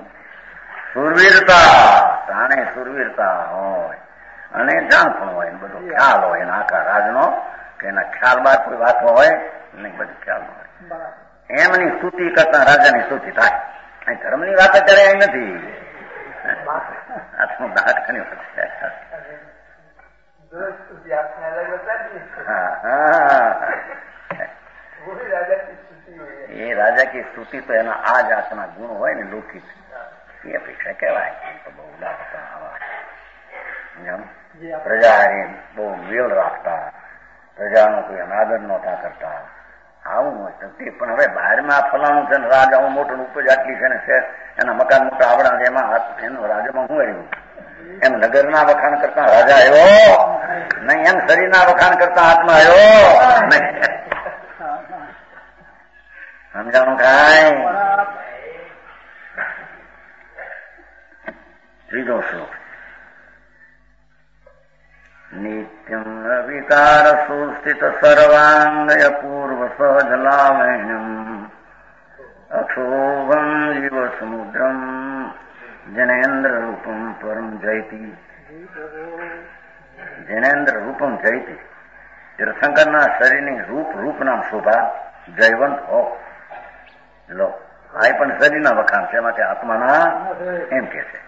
સુરવીરતા, જાણે સુરવીરતા હોય અને જાણપણ હોય, બધો ખ્યાલ હોય એના આખા રાજનો, કે એના ખ્યાલ બાદ કોઈ વાત હોય નહીં, બધું ખ્યાલ હોય. એમની સ્તુતિ કરતા રાજાની સ્તુતિ થાય. અહીં ધર્મની વાત અત્યારે અહીં નથી, આત્મ દાખની એ રાજા કી સ્તુતિ તો એના આ જાતના ગુણ હોય ને લૌકિક, એ અપેક્ષા કહેવાય. બહુ ઉદારતા, પ્રજા બહુ વેલ રાખતા, પ્રજાનો કોઈ અનાદર નહોતા કરતા, આવું હોય તે. પણ હવે બહારમાં ફલાણું છે ને રાજા હું મોટું ઉપજ આટલી છે ને છે, એના મકાન મોટા આવડા છે, એમાં એનું રાજામાં શું આવ્યું? એમ નગરના વખાણ કરતા રાજા આવ્યો નહીં, એમ શરીરના વખાણ કરતા આત્મા આવ્યો નહીં. સમજાણું કાંઈ? ત્રીજો શ્લોક. નિત્યમ વિકાર સુસ્થિત સર્વાંગય પૂર્વ સહજલાવણ્યમ અક્ષોભમ જીવ સમુદ્રમ જનેન્દ્ર રૂપમ પરમ જયતિ. જનેન્દ્ર રૂપમ જયતિ. તીર્થંકરના શરીરની રૂપ નામ શોભા જયવંત હો. લો, આ પણ શરીરના વખાણ છે, એમાંથી આત્માના એમ કે છે.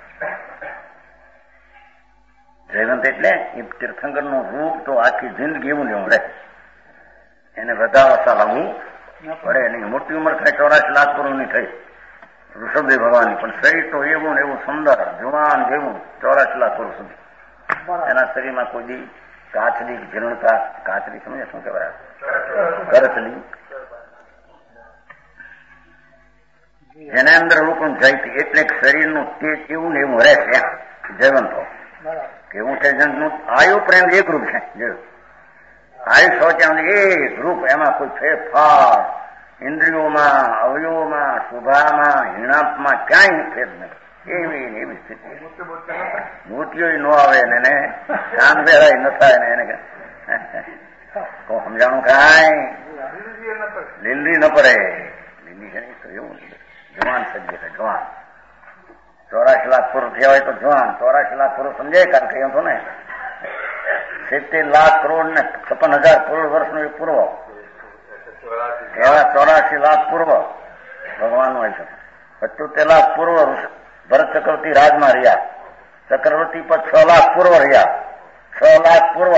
જયવંત એટલે એ તીર્થંકરનું રૂપ તો આખી જિંદગી એવું ને એવું રહે, એને વધારતા લાવવું પડે નહીં. મોટી ઉંમર થાય 84 લાખ પૂર્વની થઈ ઋષભદેવ ભગવાનની, પણ શરીર તો એવું ને એવું સુંદર જુવાન જેવું 84 લાખ પૂર્વ સુધી. એના શરીરમાં કોઈ દી કાચની જીર્ણતા, કાચની સમજે શું કહેવાય, કરચલી. જેને અંદર રૂપમ જયતી એટલે શરીરનું તેજ એવું ને એવું રહે છે, જયવંતો. કેવું છે? જંતનું આયુ પ્રેમ એક રૂપ છે. આયુ શૌચાંગ એક રૂપ, એમાં કોઈ ફેરફાર ઇન્દ્રિયોમાં, અવયવોમાં, શુભામાં, હિણાપમાં ક્યાંય ફેર નહીં. એવી સ્થિતિ. મૂર્તિઓ ન આવે ને એને કામ પહેરાય ન થાય ને એને સમજાણું કાંઈ લીંડી ન પડે. લીંડી છે તો એવું જવાન સજ્જ છે, જવાન. 84 લાખ પુરુષ થયા હોય તો જવાન. 84 લાખ પુરુષ સમજાય, કારણ કે એમ તો ને 70 લાખ કરોડ ને 56,000 કરોડ વર્ષનો એક પૂર્વ, એવા 84 લાખ પૂર્વ ભગવાન હોય છે. 75 લાખ પૂર્વ ભરત ચક્રવર્તી રાજમાં રહ્યા, ચક્રવર્તી પર 6 લાખ પૂર્વ રહ્યા. 6 લાખ પૂર્વ,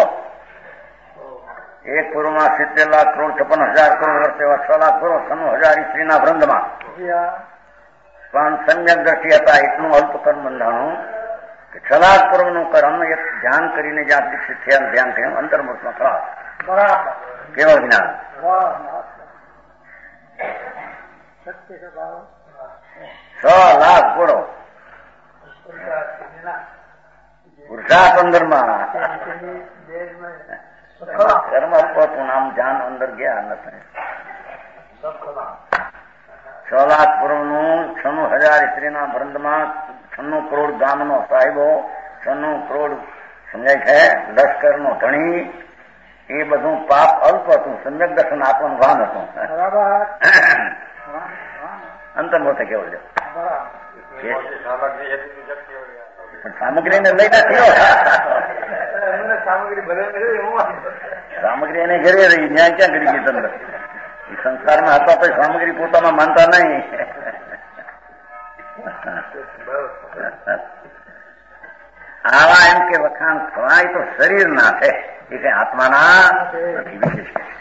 એક પૂર્વમાં 70 લાખ કરોડ 56,000 કરોડ વર્ષ, એવા 6 લાખ પૂર્વ 96,000 સ્ત્રીના વૃંદમાં. પણ સમ્યક દ્રષ્ટિ હતા, એટલું અલ્પ કર્મ બંધાણું કે 6 લાખ પૂર્વનું કર્મ એક ધ્યાન કરીને જ્યાં દીક્ષિત થયા, ધ્યાન થયું અંતર્મુખમાં ખરાબ. કેવળ જ્ઞાન. 6 લાખ પૂરો પુરુષાર્થ અંદરમાં કર્મ અલ્પતું નામ ધ્યાન અંદર ગયા નથી. 6 લાખ પૂર્વનું 96,000 સ્ત્રીના વૃંદમાં 96 કરોડ ગામનો સાહેબો, 96 કરોડ સમજાય છે લશ્કરનો ધણી, એ બધું પાપ અલ્પ હતું. સમ્યક દર્શન આપવાનું ભાન હતું. અંતર્મુખ કેવું છે? સામગ્રીને લઈને સામગ્રી એને ઘરે રહી, ન્યાય ક્યાં કરી ગઈ તમને? સંસારમાં હતા તો સામગ્રી પોતામાં માનતા નહીં. આવા એમ કે વખાણ થવાય તો શરીર ના છે, એ કઈ આત્માના નથી. વિશેષ